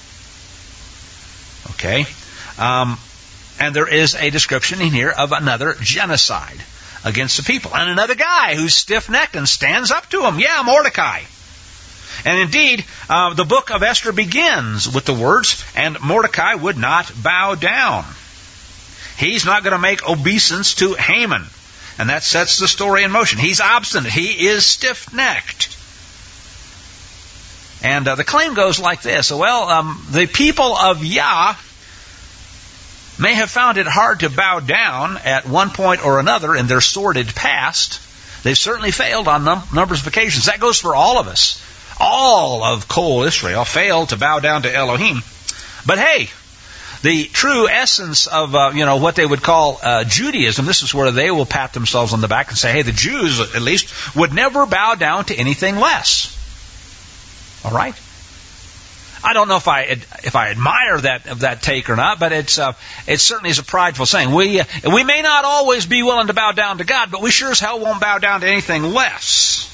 Speaker 1: Okay? Um, and there is a description in here of another genocide against the people. And another guy who's stiff-necked and stands up to him. Yeah, Mordecai. And indeed, uh, the book of Esther begins with the words, and Mordecai would not bow down. He's not going to make obeisance to Haman. And that sets the story in motion. He's obstinate. He is stiff-necked. And uh, the claim goes like this. Well, um, the people of Yah may have found it hard to bow down at one point or another in their sordid past. They've certainly failed on num- numbers of occasions. That goes for all of us. All of Kol Israel failed to bow down to Elohim. But hey, the true essence of uh, you know what they would call uh, Judaism, this is where they will pat themselves on the back and say, hey, the Jews at least would never bow down to anything less. All right? I don't know if I if I admire that of that take or not, but it's uh, it certainly is a prideful saying. We uh, we may not always be willing to bow down to God, but we sure as hell won't bow down to anything less.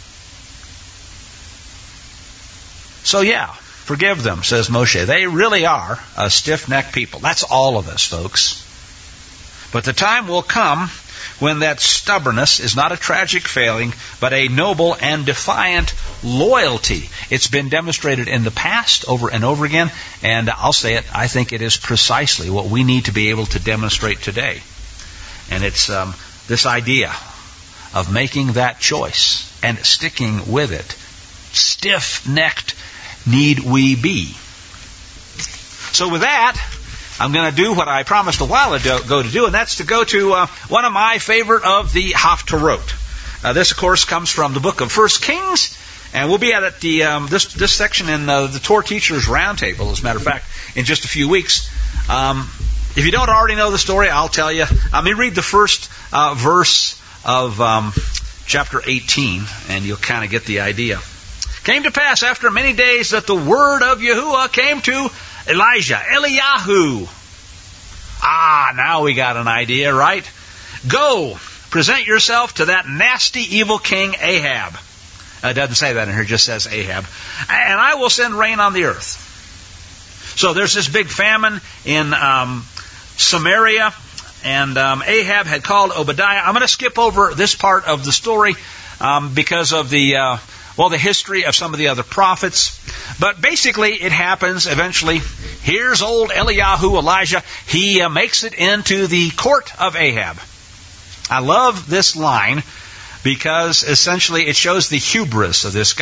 Speaker 1: So yeah, forgive them, says Moshe. They really are a stiff-necked people. That's all of us, folks. But the time will come when that stubbornness is not a tragic failing, but a noble and defiant loyalty. It's been demonstrated in the past over and over again, and I'll say it, I think it is precisely what we need to be able to demonstrate today. And it's um, this idea of making that choice and sticking with it. Stiff-necked need we be. So with that, I'm going to do what I promised a while ago to do, and that's to go to uh, one of my favorite of the Haftarot. Uh, this, of course, comes from the book of First Kings, and we'll be at the um, this this section in uh, the Torah Teachers Roundtable, as a matter of fact, in just a few weeks. Um, if you don't already know the story, I'll tell you. Let me read the first uh, verse of um, chapter eighteen, and you'll kind of get the idea. Came to pass after many days that the word of Yahuwah came to Elijah, Eliyahu. Ah, now we got an idea, right? Go, present yourself to that nasty, evil king Ahab. Uh, it doesn't say that in here, it just says Ahab. And I will send rain on the earth. So there's this big famine in um, Samaria, and um, Ahab had called Obadiah. I'm going to skip over this part of the story um, because of the... Uh, Well, the history of some of the other prophets. But basically, it happens eventually. Here's old Eliyahu, Elijah. He uh, makes it into the court of Ahab. I love this line because essentially it shows the hubris of this guy.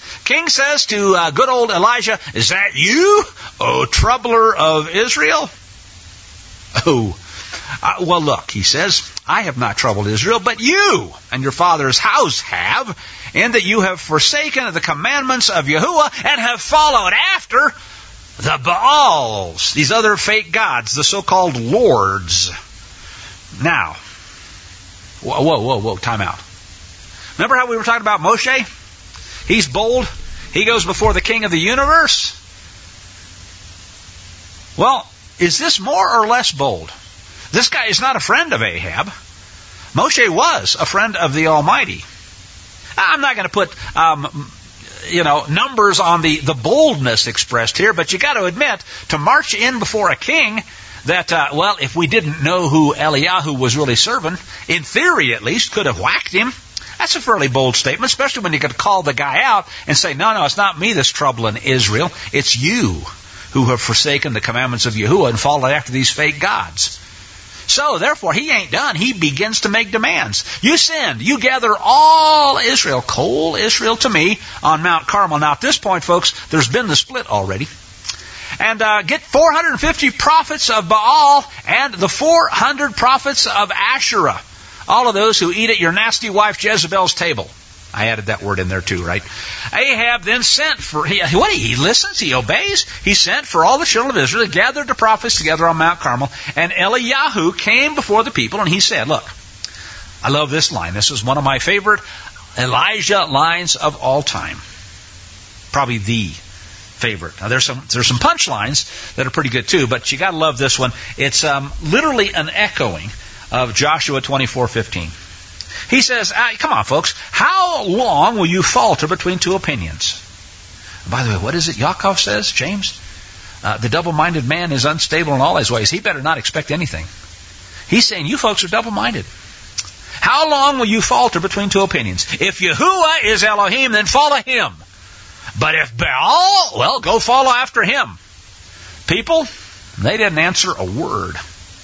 Speaker 1: King says to uh, good old Elijah, is that you, O troubler of Israel? Oh, uh, well, look, he says, I have not troubled Israel, but you and your father's house have, in that you have forsaken the commandments of Yahuwah and have followed after the Baals, these other fake gods, the so-called lords. Now, whoa, whoa, whoa, whoa, time out. Remember how we were talking about Moshe? He's bold. He goes before the king of the universe. Well, is this more or less bold? This guy is not a friend of Ahab. Moshe was a friend of the Almighty. I'm not going to put, um, you know, numbers on the, the boldness expressed here, but you got to admit, to march in before a king that, uh, well, if we didn't know who Eliyahu was really serving, in theory at least, could have whacked him. That's a fairly bold statement, especially when you could call the guy out and say, no, no, it's not me that's troubling Israel. It's you who have forsaken the commandments of Yahuwah and followed after these fake gods. So, therefore, he ain't done. He begins to make demands. You send, you gather all Israel, coal Israel to me on Mount Carmel. Now, at this point, folks, there's been the split already. And uh, get four hundred fifty prophets of Baal and the four hundred prophets of Asherah. All of those who eat at your nasty wife Jezebel's table. I added that word in there too, right? Ahab then sent for, he, what, he listens, he obeys. He sent for all the children of Israel, gathered the prophets together on Mount Carmel, and Eliyahu came before the people, and he said, look, I love this line. This is one of my favorite Elijah lines of all time. Probably the favorite. Now, there's some there's some punchlines that are pretty good too, but you got to love this one. It's um, literally an echoing of Joshua twenty-four fifteen. He says, ah, come on, folks, how long will you falter between two opinions? By the way, what is it Yaakov says, James? Uh, the double-minded man is unstable in all his ways. He better not expect anything. He's saying, you folks are double-minded. How long will you falter between two opinions? If Yahuwah is Elohim, then follow him. But if Baal, well, go follow after him. People, they didn't answer a word.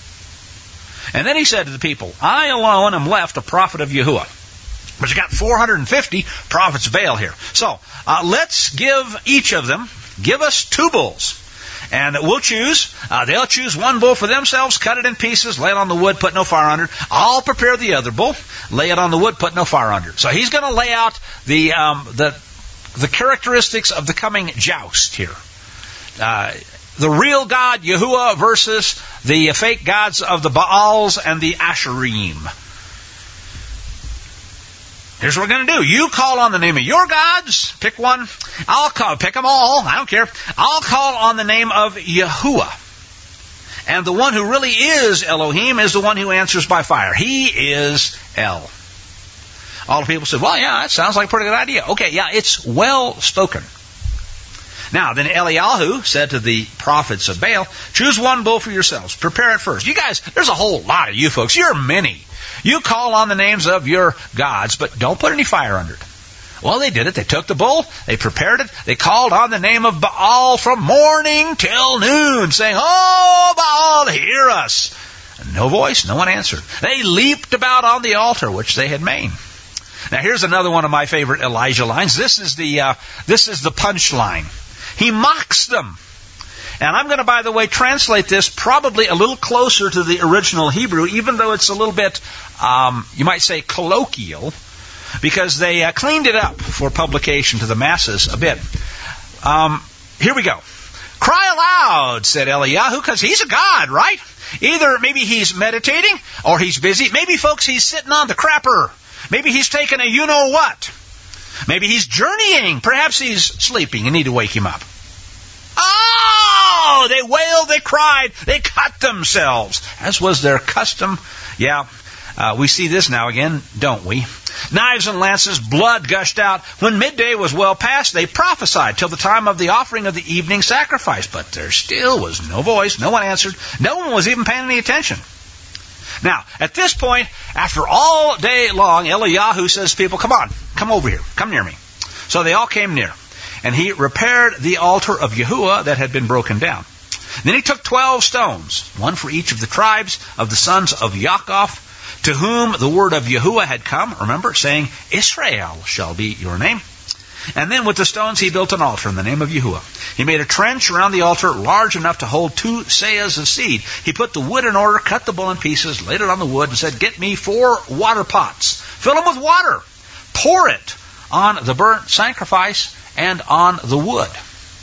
Speaker 1: And then he said to the people, I alone am left a prophet of Yahuwah. But you got four hundred fifty prophets of Baal here. So, uh, let's give each of them, give us two bulls. And we'll choose, uh, they'll choose one bull for themselves, cut it in pieces, lay it on the wood, put no fire under it. I'll prepare the other bull, lay it on the wood, put no fire under it. So he's going to lay out the, um, the, the characteristics of the coming joust here. Uh, The real God, Yahuwah, versus the fake gods of the Baals and the Asherim. Here's what we're going to do. You call on the name of your gods. Pick one. I'll call, pick them all. I don't care. I'll call on the name of Yahuwah. And the one who really is Elohim is the one who answers by fire. He is El. All the people said, well, yeah, that sounds like a pretty good idea. Okay, yeah, it's well spoken. Now, then Eliyahu said to the prophets of Baal, choose one bull for yourselves. Prepare it first. You guys, there's a whole lot of you folks. You're many. You call on the names of your gods, but don't put any fire under it. Well, they did it. They took the bull. They prepared it. They called on the name of Baal from morning till noon, saying, oh, Baal, hear us. And no voice. No one answered. They leaped about on the altar, which they had made. Now, here's another one of my favorite Elijah lines. This is the, uh, this is the punch line. He mocks them. And I'm going to, by the way, translate this probably a little closer to the original Hebrew, even though it's a little bit, um, you might say, colloquial, because they uh, cleaned it up for publication to the masses a bit. Um, here we go. Cry aloud, said Eliyahu, because he's a god, right? Either maybe he's meditating or he's busy. Maybe, folks, he's sitting on the crapper. Maybe he's taking a you-know-what. Maybe he's journeying. Perhaps he's sleeping. You need to wake him up. Oh! They wailed, they cried, they cut themselves, as was their custom. Yeah, uh, we see this now again, don't we? Knives and lances, blood gushed out. When midday was well past, they prophesied till the time of the offering of the evening sacrifice. But there still was no voice, no one answered, no one was even paying any attention. Now, at this point, after all day long, Eliyahu says to people, come on, come over here, come near me. So they all came near. And he repaired the altar of Yahuwah that had been broken down. Then he took twelve stones, one for each of the tribes of the sons of Yaakov, to whom the word of Yahuwah had come, remember, saying, Israel shall be your name. And then with the stones he built an altar in the name of Yahuwah. He made a trench around the altar large enough to hold two seahs of seed. He put the wood in order, cut the bull in pieces, laid it on the wood, and said, "Get me four water pots. Fill them with water. Pour it on the burnt sacrifice and on the wood."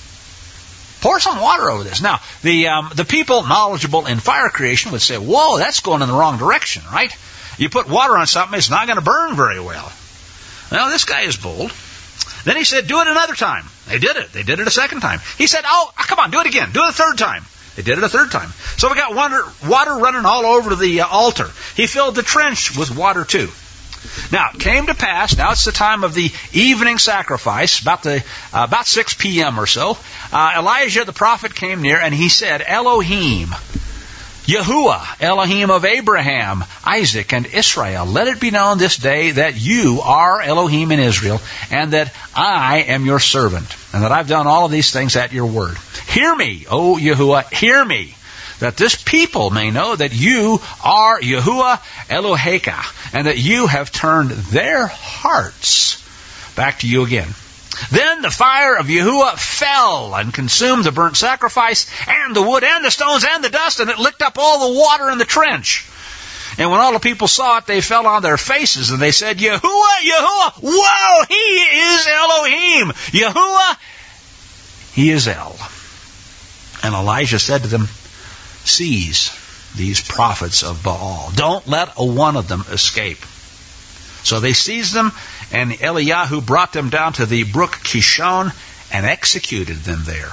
Speaker 1: Pour some water over this. Now, the um, the people knowledgeable in fire creation would say, "Whoa, that's going in the wrong direction, right? You put water on something, it's not going to burn very well." Well, this guy is bold. Then he said, "Do it another time." They did it. They did it a second time. He said, "Oh, come on, do it again. Do it a third time." They did it a third time. So we got water, water running all over the uh, altar. He filled the trench with water too. Now, it came to pass, now it's the time of the evening sacrifice, about the uh, about six p.m. or so. Uh, Elijah the prophet came near, and he said, "Elohim, Yahuwah, Elohim of Abraham, Isaac, and Israel, let it be known this day that you are Elohim in Israel, and that I am your servant, and that I've done all of these things at your word. Hear me, O Yahuwah, hear me, that this people may know that you are Yahuwah Eloheka, and that you have turned their hearts back to you again." Then the fire of Yahuwah fell and consumed the burnt sacrifice and the wood and the stones and the dust, and it licked up all the water in the trench. And when all the people saw it, they fell on their faces, and they said, "Yahuwah, Yahuwah, whoa, he is Elohim. Yahuwah, he is El." And Elijah said to them, "Seize these prophets of Baal. Don't let a one of them escape." So they seized them, and Eliyahu brought them down to the brook Kishon and executed them there.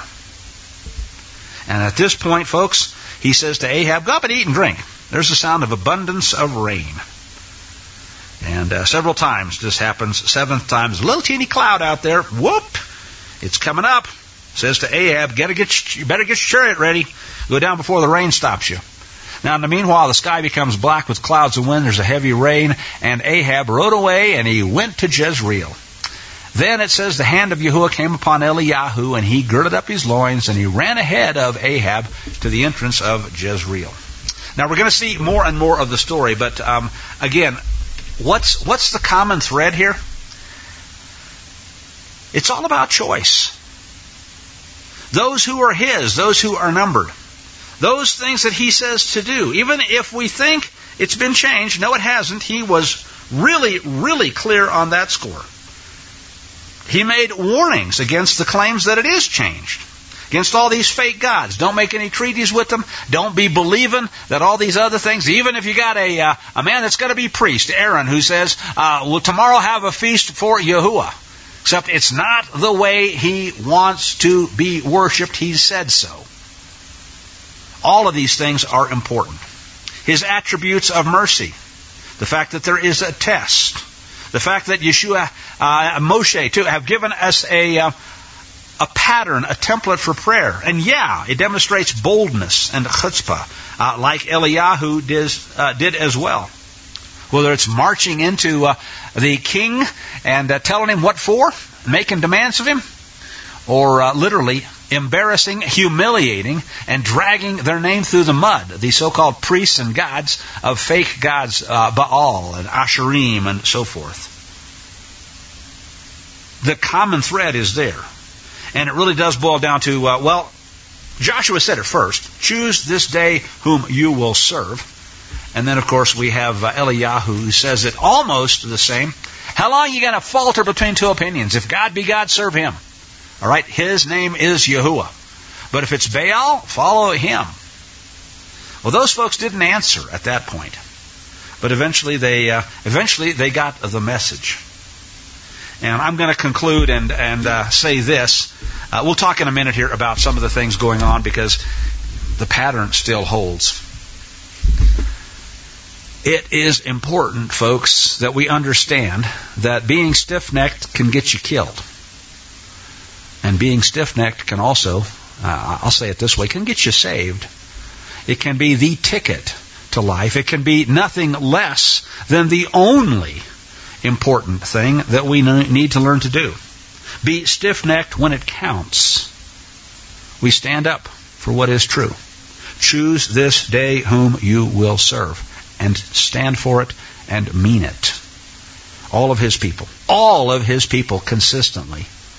Speaker 1: And at this point, folks, he says to Ahab, "Go up and eat and drink." There's the sound of abundance of rain. And uh, several times this happens. Seventh time, there's a little teeny cloud out there. Whoop! It's coming up. Says to Ahab, "Get get, you better get your chariot ready. Go down before the rain stops you." Now, in the meanwhile, the sky becomes black with clouds of wind. There's a heavy rain, and Ahab rode away, and he went to Jezreel. Then it says the hand of Yahuwah came upon Eliyahu, and he girded up his loins, and he ran ahead of Ahab to the entrance of Jezreel. Now, we're going to see more and more of the story, but um, again, what's what's the common thread here? It's all about choice. Those who are his, those who are numbered. Those things that he says to do, even if we think it's been changed, no, it hasn't. He was really, really clear on that score. He made warnings against the claims that it is changed, against all these fake gods. Don't make any treaties with them. Don't be believing that all these other things, even if you got a uh, a man that's going to be priest, Aaron, who says, uh, "We'll tomorrow have a feast for Yahuwah," except it's not the way he wants to be worshipped. He said so. All of these things are important. His attributes of mercy, the fact that there is a test, the fact that Yeshua, uh, Moshe, too, have given us a uh, a pattern, a template for prayer. And yeah, it demonstrates boldness and chutzpah, uh, like Eliyahu did, uh, did as well. Whether it's marching into uh, the king and uh, telling him what for, making demands of him, or uh, literally embarrassing, humiliating, and dragging their name through the mud, the so-called priests and gods of fake gods, uh, Baal and Asherim and so forth. The common thread is there. And it really does boil down to, uh, well, Joshua said it first, "Choose this day whom you will serve." And then, of course, we have uh, Eliyahu who says it almost the same. How long are you going to falter between two opinions? If God be God, serve him. All right, his name is Yahuwah. But if it's Baal, follow him. Well, those folks didn't answer at that point. But eventually they uh, eventually they got the message. And I'm going to conclude and, and uh, say this. Uh, we'll talk in a minute here about some of the things going on because the pattern still holds. It is important, folks, that we understand that being stiff-necked can get you killed. And being stiff-necked can also, uh, I'll say it this way, can get you saved. It can be the ticket to life. It can be nothing less than the only important thing that we need to learn to do. Be stiff-necked when it counts. We stand up for what is true. Choose this day whom you will serve, and stand for it and mean it. All of his people, all of his people consistently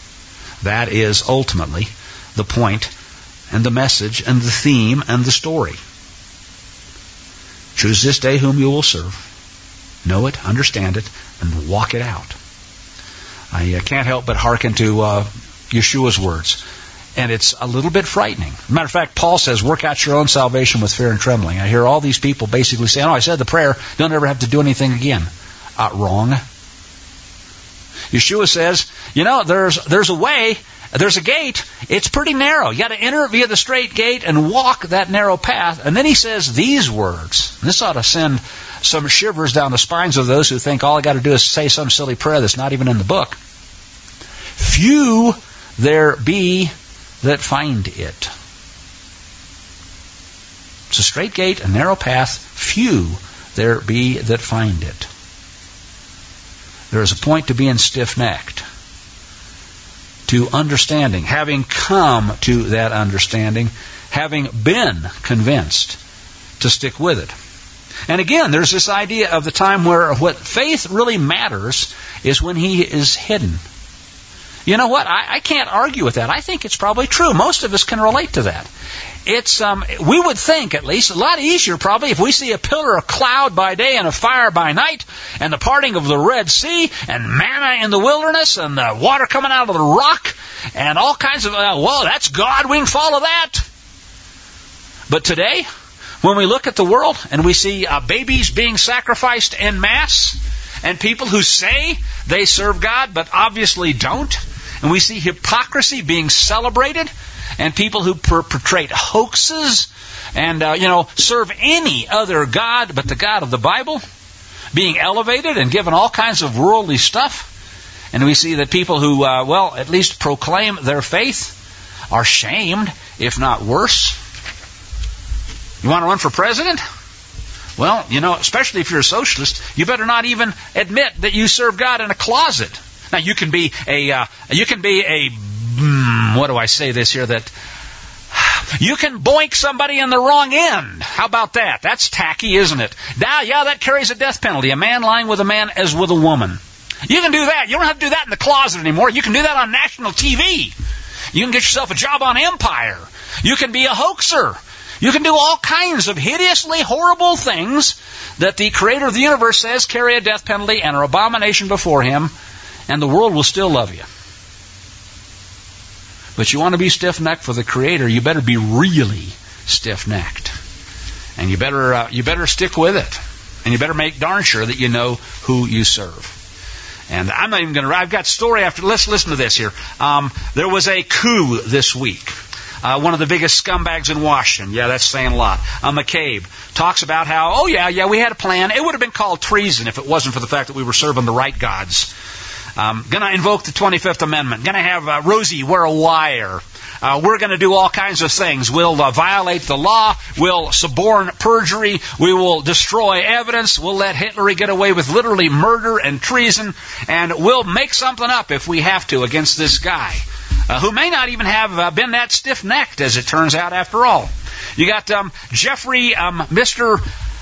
Speaker 1: That is ultimately the point and the message and the theme and the story. Choose this day whom you will serve. Know it, understand it, and walk it out. I uh, can't help but hearken to uh, Yeshua's words. And it's a little bit frightening. As a matter of fact, Paul says, work out your own salvation with fear and trembling. I hear all these people basically saying, oh, I said the prayer, don't ever have to do anything again. Uh, wrong. Yeshua says, you know, there's there's a way, there's a gate, it's pretty narrow. You got to enter via the straight gate and walk that narrow path. And then he says these words. This ought to send some shivers down the spines of those who think all I got to do is say some silly prayer that's not even in the book. Few there be that find it. It's a straight gate, a narrow path. Few there be that find it. There is a point to being stiff-necked, to understanding, having come to that understanding, having been convinced to stick with it. And again, there's this idea of the time where what faith really matters is when he is hidden. You know what? I, I can't argue with that. I think it's probably true. Most of us can relate to that. It's um, we would think, at least, a lot easier probably if we see a pillar of cloud by day and a fire by night, and the parting of the Red Sea, and manna in the wilderness, and the water coming out of the rock, and all kinds of, uh, well, that's God, we can follow that. But today, when we look at the world and we see uh, babies being sacrificed en masse, and people who say they serve God but obviously don't, and we see hypocrisy being celebrated, and people who per- perpetrate hoaxes and, uh, you know, serve any other God but the God of the Bible being elevated and given all kinds of worldly stuff. And we see that people who, uh, well, at least proclaim their faith are shamed, if not worse. You want to run for president? Well, you know, especially if you're a socialist, you better not even admit that you serve God in a closet. Now, you can be a, uh, you can be a, mm, what do I say this here, that you can boink somebody in the wrong end. How about that? That's tacky, isn't it? Now, yeah, that carries a death penalty. A man lying with a man as with a woman. You can do that. You don't have to do that in the closet anymore. You can do that on national T V. You can get yourself a job on Empire. You can be a hoaxer. You can do all kinds of hideously horrible things that the Creator of the universe says carry a death penalty and are abomination before Him, and the world will still love you. But you want to be stiff-necked for the Creator, you better be really stiff-necked. And you better uh, you better stick with it. And you better make darn sure that you know who you serve. And I'm not even going to... I've got story after... Let's listen to this here. Um, there was a coup this week. Uh, one of the biggest scumbags in Washington. Yeah, that's saying a lot. Uh, McCabe talks about how, oh yeah, yeah, we had a plan. It would have been called treason if it wasn't for the fact that we were serving the right gods. Um, going to invoke the twenty-fifth Amendment. Going to have uh, Rosie wear a wire. Uh, we're going to do all kinds of things. We'll uh, violate the law. We'll suborn perjury. We will destroy evidence. We'll let Hitler get away with literally murder and treason. And we'll make something up if we have to against this guy. Uh, who may not even have uh, been that stiff-necked, as it turns out, after all. You got um, Jeffrey, um, Mister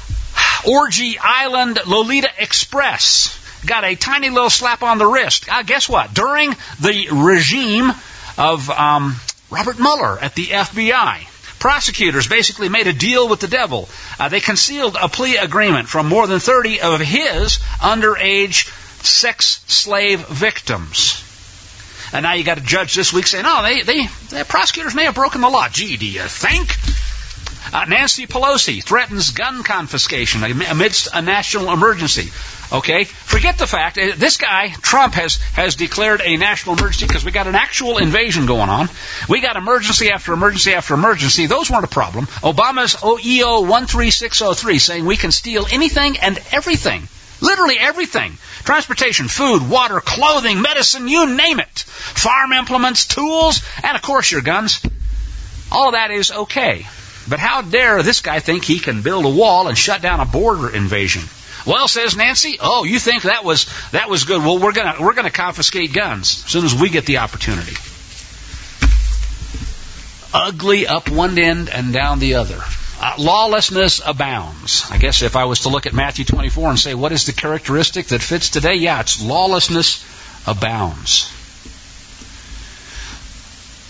Speaker 1: Orgy Island Lolita Express. Got a tiny little slap on the wrist. Uh, guess what? During the regime of um, Robert Mueller at the F B I, prosecutors basically made a deal with the devil. Uh, they concealed a plea agreement from more than thirty of his underage sex slave victims. And now you got a judge this week saying, oh, they, they, the prosecutors may have broken the law. Gee, do you think? Uh, Nancy Pelosi threatens gun confiscation amidst a national emergency. Okay? Forget the fact, uh, this guy, Trump, has, has declared a national emergency because we got an actual invasion going on. We got emergency after emergency after emergency. Those weren't a problem. Obama's E O one three six oh three saying we can steal anything and everything. Literally everything. Transportation, food, water, clothing, medicine, you name it. Farm implements, tools, and of course your guns. All of that is okay. But how dare this guy think he can build a wall and shut down a border invasion? Well, says Nancy, oh, you think that was that was good. Well, we're gonna we're gonna confiscate guns as soon as we get the opportunity. Ugly up one end and down the other. Uh, lawlessness abounds. I guess if I was to look at Matthew twenty-four and say, what is the characteristic that fits today? Yeah, it's lawlessness abounds.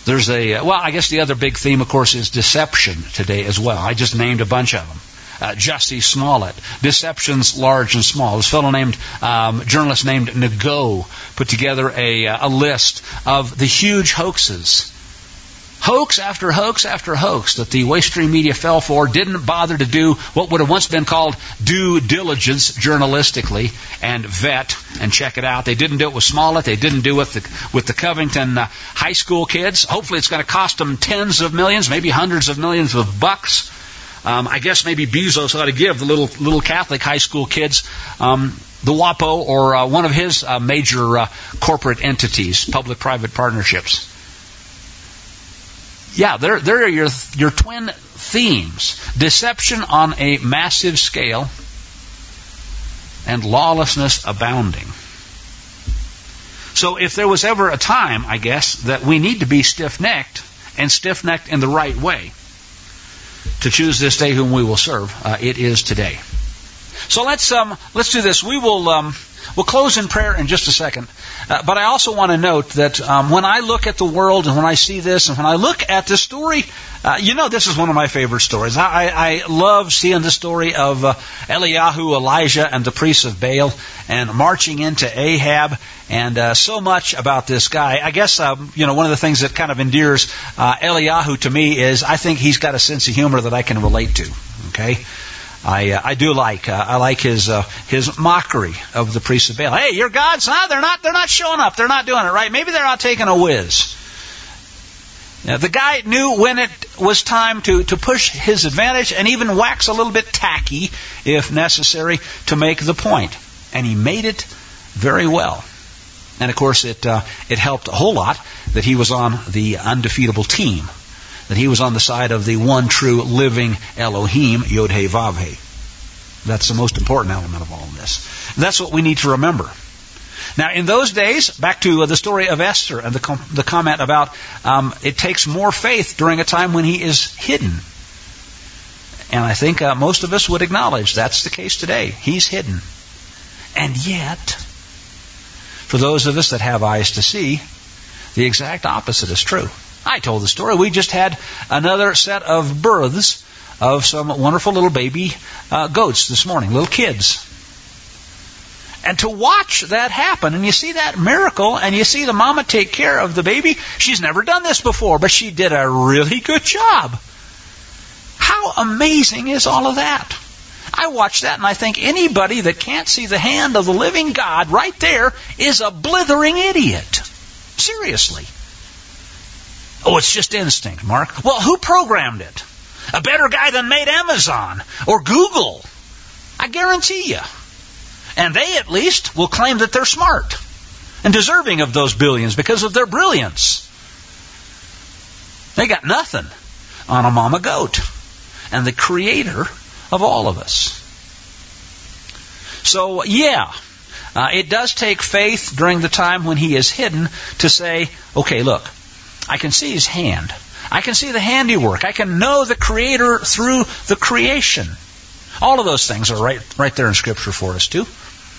Speaker 3: There's a, well, I guess the other big theme, of course, is deception today as well. I just named a bunch of them. Uh, Jussie Smollett, deceptions large and small. This fellow named, um, journalist named Nago put together a, a list of the huge hoaxes. Hoax after hoax after hoax that the waste stream media fell for, didn't bother to do what would have once been called due diligence journalistically and vet and check it out. They didn't do it with Smollett. They didn't do it with the, with the Covington uh, high school kids. Hopefully it's going to cost them tens of millions, maybe hundreds of millions of bucks. Um, I guess maybe Bezos ought to give the little little Catholic high school kids um, the WAPO or uh, one of his uh, major uh, corporate entities, public-private partnerships. Yeah, there, there are your, your twin themes. Deception on a massive scale and lawlessness abounding. So if there was ever a time, I guess, that we need to be stiff-necked, and stiff-necked in the right way, to choose this day whom we will serve, uh, it is today. So let's um, let's do this. We will um, we'll close in prayer in just a second. Uh, but I also want to note that um, when I look at the world and when I see this and when I look at this story, uh, you know this is one of my favorite stories. I, I love seeing the story of uh, Eliyahu, Elijah, and the priests of Baal and marching into Ahab, and uh, so much about this guy. I guess um, you know one of the things that kind of endears uh, Eliyahu to me is I think he's got a sense of humor that I can relate to. Okay. I uh, I do like uh, I like his uh, his mockery of the priests of Baal. Hey, your gods, huh? They're not they're not showing up. They're not doing it right. Maybe they're not taking a whiz. Now, the guy knew when it was time to to push his advantage and even wax a little bit tacky, if necessary, to make the point. And he made it very well. And of course, it uh, it helped a whole lot that he was on the undefeatable team. That he was on the side of the one true living Elohim, Yod-Heh Vav-Heh. That's the most important element of all of this. That's what we need to remember. Now, in those days, back to the story of Esther and the, com- the comment about um, it takes more faith during a time when he is hidden. And I think uh, most of us would acknowledge that's the case today. He's hidden. And yet, for those of us that have eyes to see, the exact opposite is true. I told the story. We just had another set of births of some wonderful little baby uh, goats this morning, little kids. And to watch that happen, and you see that miracle, and you see the mama take care of the baby, she's never done this before, but she did a really good job. How amazing is all of that? I watch that and I think anybody that can't see the hand of the living God right there is a blithering idiot. Seriously. Oh, it's just instinct, Mark. Well, who programmed it? A better guy than made Amazon or Google. I guarantee you. And they, at least, will claim that they're smart and deserving of those billions because of their brilliance. They got nothing on a mama goat and the creator of all of us. So, yeah, uh, it does take faith during the time when he is hidden to say, okay, look, I can see his hand. I can see the handiwork. I can know the Creator through the creation. All of those things are right, right there in Scripture for us too.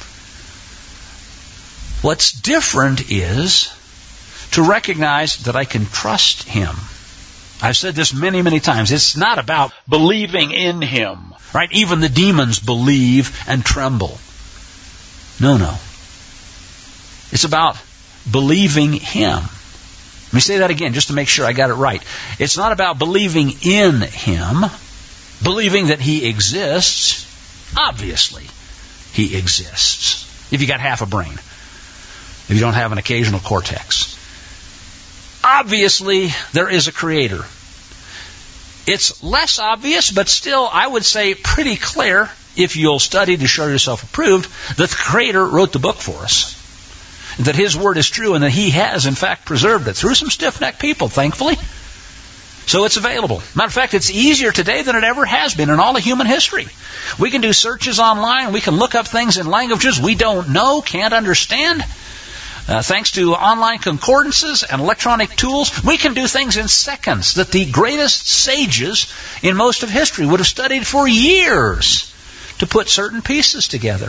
Speaker 3: What's different is to recognize that I can trust Him. I've said this many, many times. It's not about believing in Him, right? Even the demons believe and tremble. No, no. It's about believing Him. Let me say that again just to make sure I got it right. It's not about believing in Him, believing that He exists. Obviously, He exists. If you got half a brain. If you don't have an occasional cortex. Obviously, there is a Creator. It's less obvious, but still, I would say pretty clear, if you'll study to show yourself approved, that the Creator wrote the book for us. That His Word is true and that He has, in fact, preserved it through some stiff-necked people, thankfully. So it's available. Matter of fact, it's easier today than it ever has been in all of human history. We can do searches online. We can look up things in languages we don't know, can't understand. Uh, thanks to online concordances and electronic tools, we can do things in seconds that the greatest sages in most of history would have studied for years to put certain pieces together.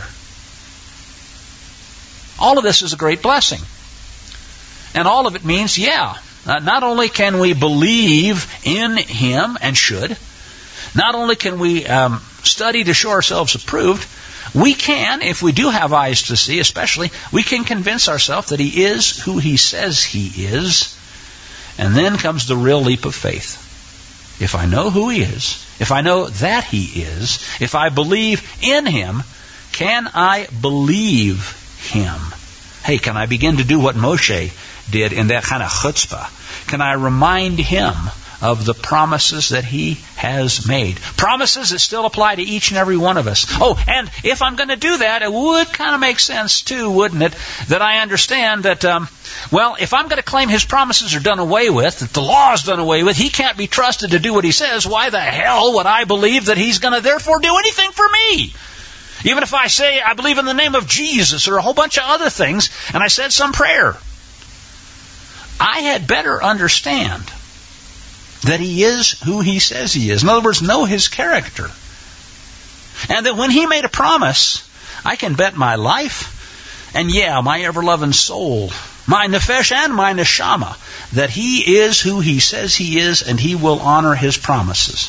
Speaker 3: All of this is a great blessing. And all of it means, yeah, Uh, not only can we believe in Him, and should, not only can we um, study to show ourselves approved, we can, if we do have eyes to see especially, we can convince ourselves that He is who He says He is. And then comes the real leap of faith. If I know who He is, if I know that He is, if I believe in Him, can I believe Him? Hey, can I begin to do what Moshe did in that kind of chutzpah? Can I remind him of the promises that He has made? Promises that still apply to each and every one of us. Oh, and if I'm going to do that, it would kind of make sense too, wouldn't it, that I understand that, um, well, if I'm going to claim His promises are done away with, that the law is done away with, He can't be trusted to do what He says, why the hell would I believe that He's going to therefore do anything for me? Even if I say I believe in the name of Jesus or a whole bunch of other things, and I said some prayer, I had better understand that He is who He says He is. In other words, know His character. And that when He made a promise, I can bet my life, and yeah, my ever-loving soul, my nefesh and my neshama, that He is who He says He is, and He will honor His promises.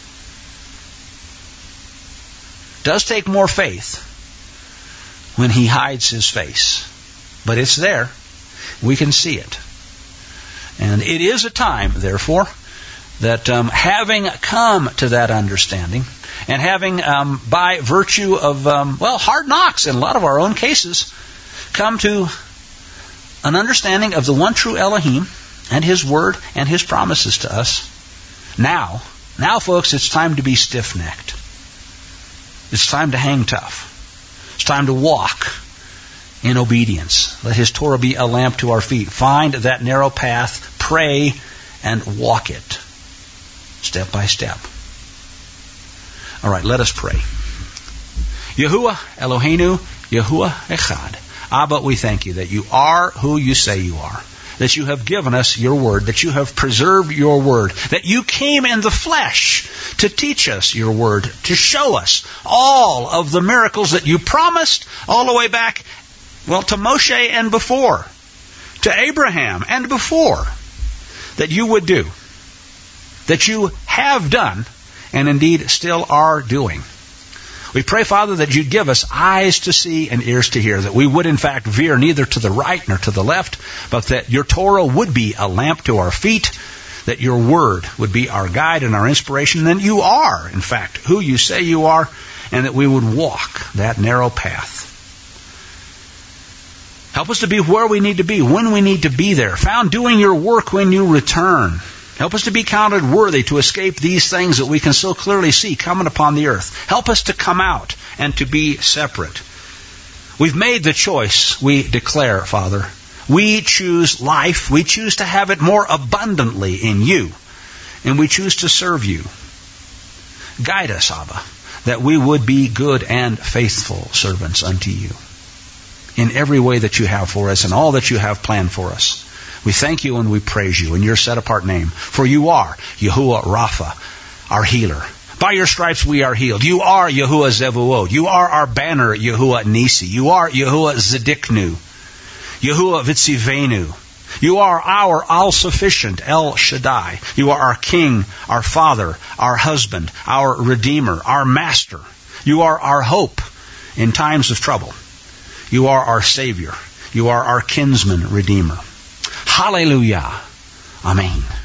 Speaker 3: It does take more faith when He hides His face. But it's there. We can see it. And it is a time, therefore, that um, having come to that understanding, and having, um, by virtue of, um, well, hard knocks in a lot of our own cases, come to an understanding of the one true Elohim and His Word and His promises to us. Now, now, folks, it's time to be stiff-necked. It's time to hang tough. It's time to walk in obedience. Let His Torah be a lamp to our feet. Find that narrow path, pray, and walk it. Step by step. All right, let us pray. Yahuwah Eloheinu, Yahuwah Echad. Abba, we thank You that You are who You say You are. That You have given us Your Word. That You have preserved Your Word. That You came in the flesh to teach us Your Word. To show us all of the miracles that You promised all the way back, well, to Moshe and before. To Abraham and before. That You would do. That You have done, and indeed still are doing. We pray, Father, that You'd give us eyes to see and ears to hear, that we would in fact veer neither to the right nor to the left, but that Your Torah would be a lamp to our feet, that Your Word would be our guide and our inspiration, and You are, in fact, who You say You are, and that we would walk that narrow path. Help us to be where we need to be, when we need to be there, found doing Your work when You return. Help us to be counted worthy to escape these things that we can so clearly see coming upon the earth. Help us to come out and to be separate. We've made the choice, we declare, Father. We choose life. We choose to have it more abundantly in You. And we choose to serve You. Guide us, Abba, that we would be good and faithful servants unto You in every way that You have for us and all that You have planned for us. We thank You and we praise You in Your set-apart name. For You are Yahuwah Rapha, our healer. By Your stripes we are healed. You are Yahuwah Zevuot. You are our banner, Yahuwah Nisi. You are Yahuwah Zediknu. Yahuwah Vitzivenu. You are our all-sufficient El Shaddai. You are our King, our Father, our Husband, our Redeemer, our Master. You are our hope in times of trouble. You are our Savior. You are our kinsman Redeemer. Hallelujah. Amen.